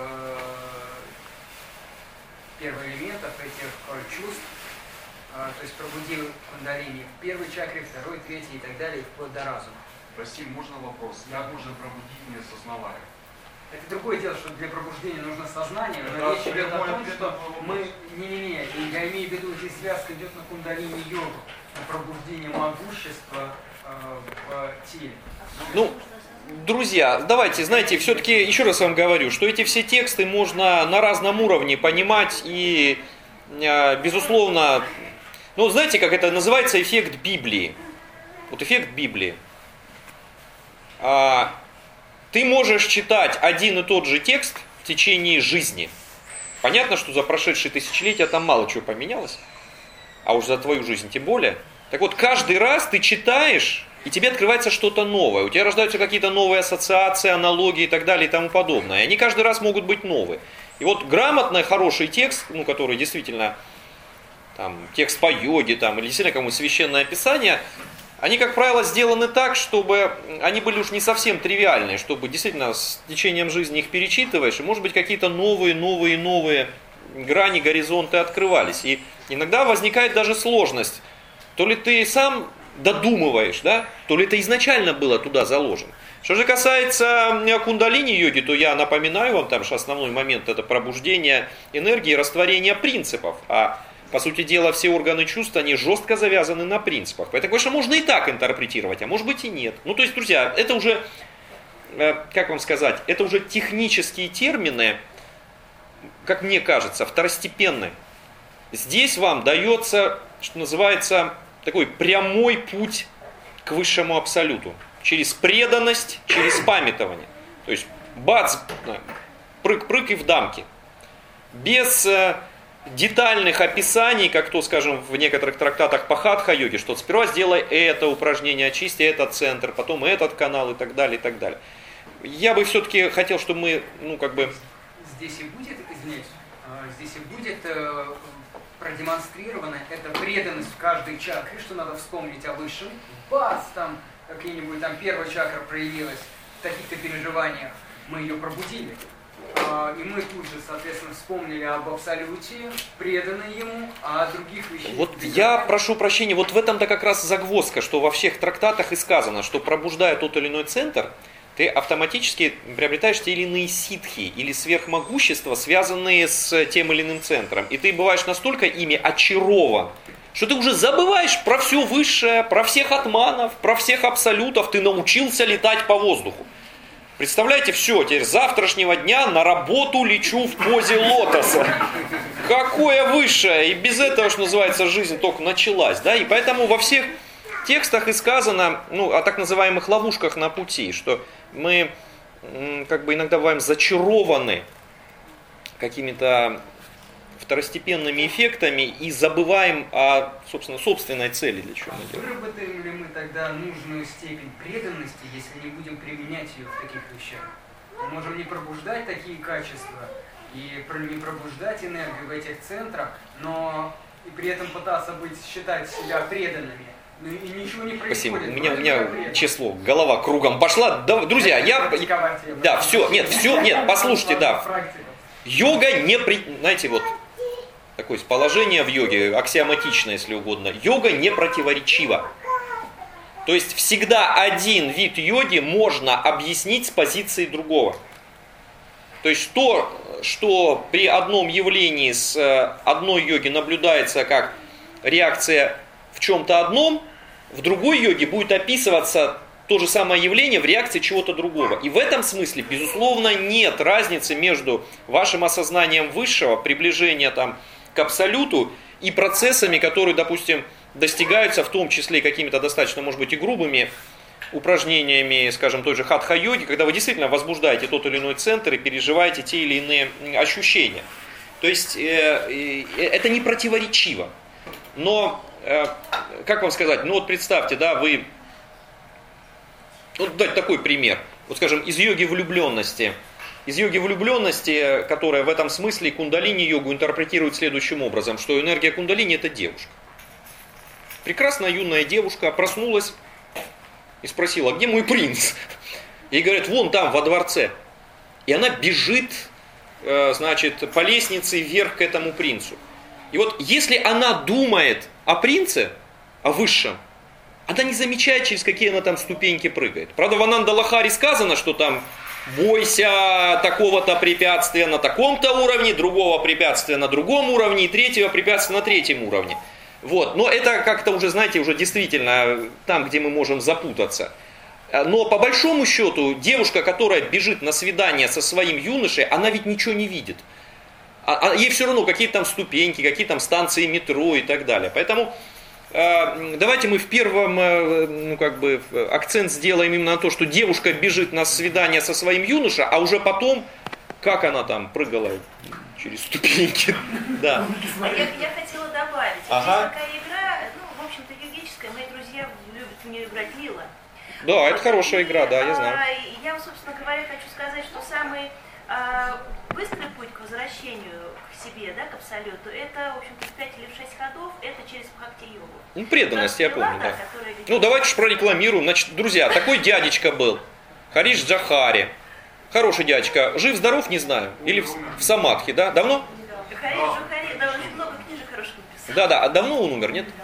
первоэлементов, этих чувств, то есть пробуди кундалини в первой чакре, второй, третьей и так далее, вплоть до разума. Прости, можно вопрос? Как можно пробудить, не осознавая? Это другое дело, что для пробуждения нужно сознание, но речь идет о том, что мы... я имею в виду, здесь связка идет на кундалини-йогу, на пробуждение могущества в теле. Ну, друзья, давайте, знаете, все-таки еще раз вам говорю, что эти все тексты можно на разном уровне понимать и, безусловно, ну, знаете, как это называется, эффект Библии. Вот эффект Библии. Ты можешь читать один и тот же текст в течение жизни. Понятно, что за прошедшие тысячелетия там мало чего поменялось, а уж за твою жизнь тем более. Так вот, каждый раз ты читаешь, и тебе открывается что-то новое. У тебя рождаются какие-то новые ассоциации, аналогии и так далее и тому подобное. И они каждый раз могут быть новые. И вот грамотный, хороший текст, ну, который действительно там, текст по йоге там, или действительно какое-нибудь священное писание, они, как правило, сделаны так, чтобы они были уж не совсем тривиальные, чтобы действительно с течением жизни их перечитываешь, и, может быть, какие-то новые грани, горизонты открывались. И иногда возникает даже сложность. То ли ты сам додумываешь, да, то ли это изначально было туда заложено. Что же касается кундалини-йоги, то я напоминаю вам, там, что основной момент это пробуждение энергии, растворение принципов. А по сути дела, все органы чувств, они жестко завязаны на принципах. Поэтому, конечно, можно и так интерпретировать, а может быть и нет. Ну, то есть, друзья, это уже, как вам сказать, это уже технические термины, как мне кажется, второстепенные. Здесь вам дается, что называется, такой прямой путь к высшему абсолюту. Через преданность, через памятование. То есть, бац, прыг-прыг и в дамки. Без детальных описаний, как то, скажем, в некоторых трактатах по хатха-йоге, что сперва сделай это упражнение, очисти этот центр, потом этот канал и так далее, и так далее. Я бы все-таки хотел, чтобы мы, ну, как бы... Здесь и будет, извиняюсь, здесь и будет продемонстрирована эта преданность в каждой чакре, что надо вспомнить о высшем. Бац, там какие-нибудь там первая чакра проявилась в таких-то переживаниях, мы ее пробудили. И мы тут же, соответственно, вспомнили об абсолюте, преданы ему, а о других вещах... Вот я прошу прощения, вот в этом-то как раз загвоздка, что во всех трактатах и сказано, что пробуждая тот или иной центр, ты автоматически приобретаешь те или иные ситхи или сверхмогущества, связанные с тем или иным центром. И ты бываешь настолько ими очарован, что ты уже забываешь про все высшее, про всех атманов, про всех абсолютов. Ты научился летать по воздуху. Представляете, все, теперь с завтрашнего дня на работу лечу в позе лотоса. Какое высшее! И без этого, что называется, жизнь только началась. Да? И поэтому во всех текстах и сказано, о так называемых ловушках на пути, что мы как бы иногда бываем зачарованы какими-то второстепенными эффектами и забываем о, собственно, собственной цели, для чего мы делаем. Выработаем ли мы тогда нужную степень преданности, если не будем применять ее в таких вещах? Мы можем не пробуждать такие качества и не пробуждать энергию в этих центрах, но и при этом пытаться считать себя преданными. Ну и ничего не происходит. Спасибо. У меня число, голова кругом пошла. Да, друзья, послушайте, Йога знаете, вот такое положение в йоге, аксиоматичное, если угодно. Йога не противоречива. То есть всегда один вид йоги можно объяснить с позиции другого. То есть то, что при одном явлении с одной йоги наблюдается как реакция в чем-то одном, в другой йоге будет описываться то же самое явление в реакции чего-то другого. И в этом смысле, безусловно, нет разницы между вашим осознанием высшего, приближения к абсолюту, и процессами, которые, допустим, достигаются в том числе какими-то достаточно, может быть, и грубыми упражнениями, скажем, той же хатха-йоги, когда вы действительно возбуждаете тот или иной центр и переживаете те или иные ощущения. То есть это не противоречиво. Но, как вам сказать, представьте, вы... дать такой пример. Скажем, из йоги влюбленности. Из йоги влюбленности, которая в этом смысле кундалини-йогу интерпретирует следующим образом, что энергия кундалини – это девушка. Прекрасная юная девушка проснулась и спросила: где мой принц? Ей говорят: вон там, во дворце. И она бежит, по лестнице вверх к этому принцу. И вот если она думает о принце, о высшем, она не замечает, через какие она там ступеньки прыгает. Правда, в Ананда-Лахари сказано, что там бойся такого-то препятствия на таком-то уровне, другого препятствия на другом уровне и третьего препятствия на третьем уровне. Но это как-то уже, уже действительно там, где мы можем запутаться. Но по большому счету, девушка, которая бежит на свидание со своим юношей, она ведь ничего не видит. Ей все равно, какие там ступеньки, какие там станции метро и так далее. Поэтому давайте мы в первом акцент сделаем именно на то, что девушка бежит на свидание со своим юношей, а уже потом, как она там прыгала через ступеньки. Да. Я хотела добавить. Есть такая игра, в общем-то, йогическая. Мои друзья любят в нее играть Лила. Да, это хорошая игра, да, я знаю. Я, собственно говоря, хочу сказать, что самый быстрый путь к возвращению к себе, к абсолюту, это, в общем-то, в 5 или в 6 ходов, это через бхакти-йогу. Преданность, я помню, да. Давайте уж прорекламируем. Значит, друзья, такой дядечка был, Хариш Джахари. Хороший дядечка. Жив-здоров, не знаю. Или в самадхи, да? Давно? Хариш Джахари, да, очень много книжек хороших написал. Да. А давно он умер, нет?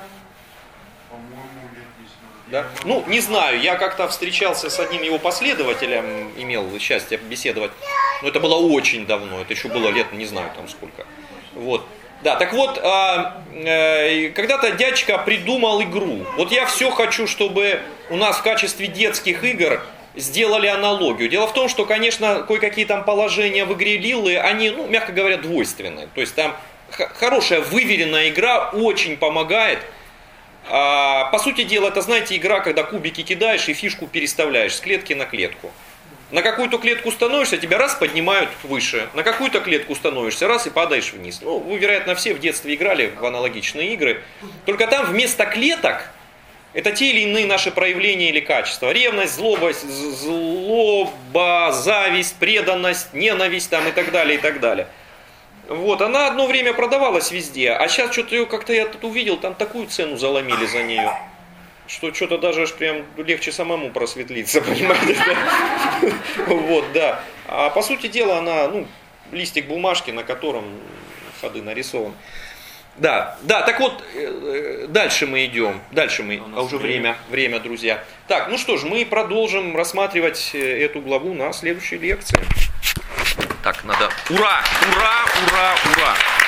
Да? Не знаю, я как-то встречался с одним его последователем, имел счастье беседовать, но это было очень давно, это еще было лет, не знаю там сколько. Да, так вот, когда-то дядька придумал игру. Я все хочу, чтобы у нас в качестве детских игр сделали аналогию. Дело в том, что, конечно, кое-какие там положения в игре Лилы, они, мягко говоря, двойственные. То есть там хорошая выверенная игра очень помогает. По сути дела, это, знаете, игра, когда кубики кидаешь и фишку переставляешь с клетки на клетку. На какую-то клетку становишься, тебя раз поднимают выше, на какую-то клетку становишься, раз и падаешь вниз. Вы, вероятно, все в детстве играли в аналогичные игры. Только там вместо клеток это те или иные наши проявления или качества. Ревность, злоба, зависть, преданность, ненависть там, и так далее, и так далее. Она одно время продавалась везде, а сейчас что-то ее как-то я тут увидел, там такую цену заломили за нее, что что-то даже прям легче самому просветлиться, понимаете? Да. А по сути дела она, листик бумажки, на котором ходы нарисованы. Да, так вот, дальше мы идем. Уже время, друзья. Так, ну что ж, мы продолжим рассматривать эту главу на следующей лекции. Так, надо... Ура!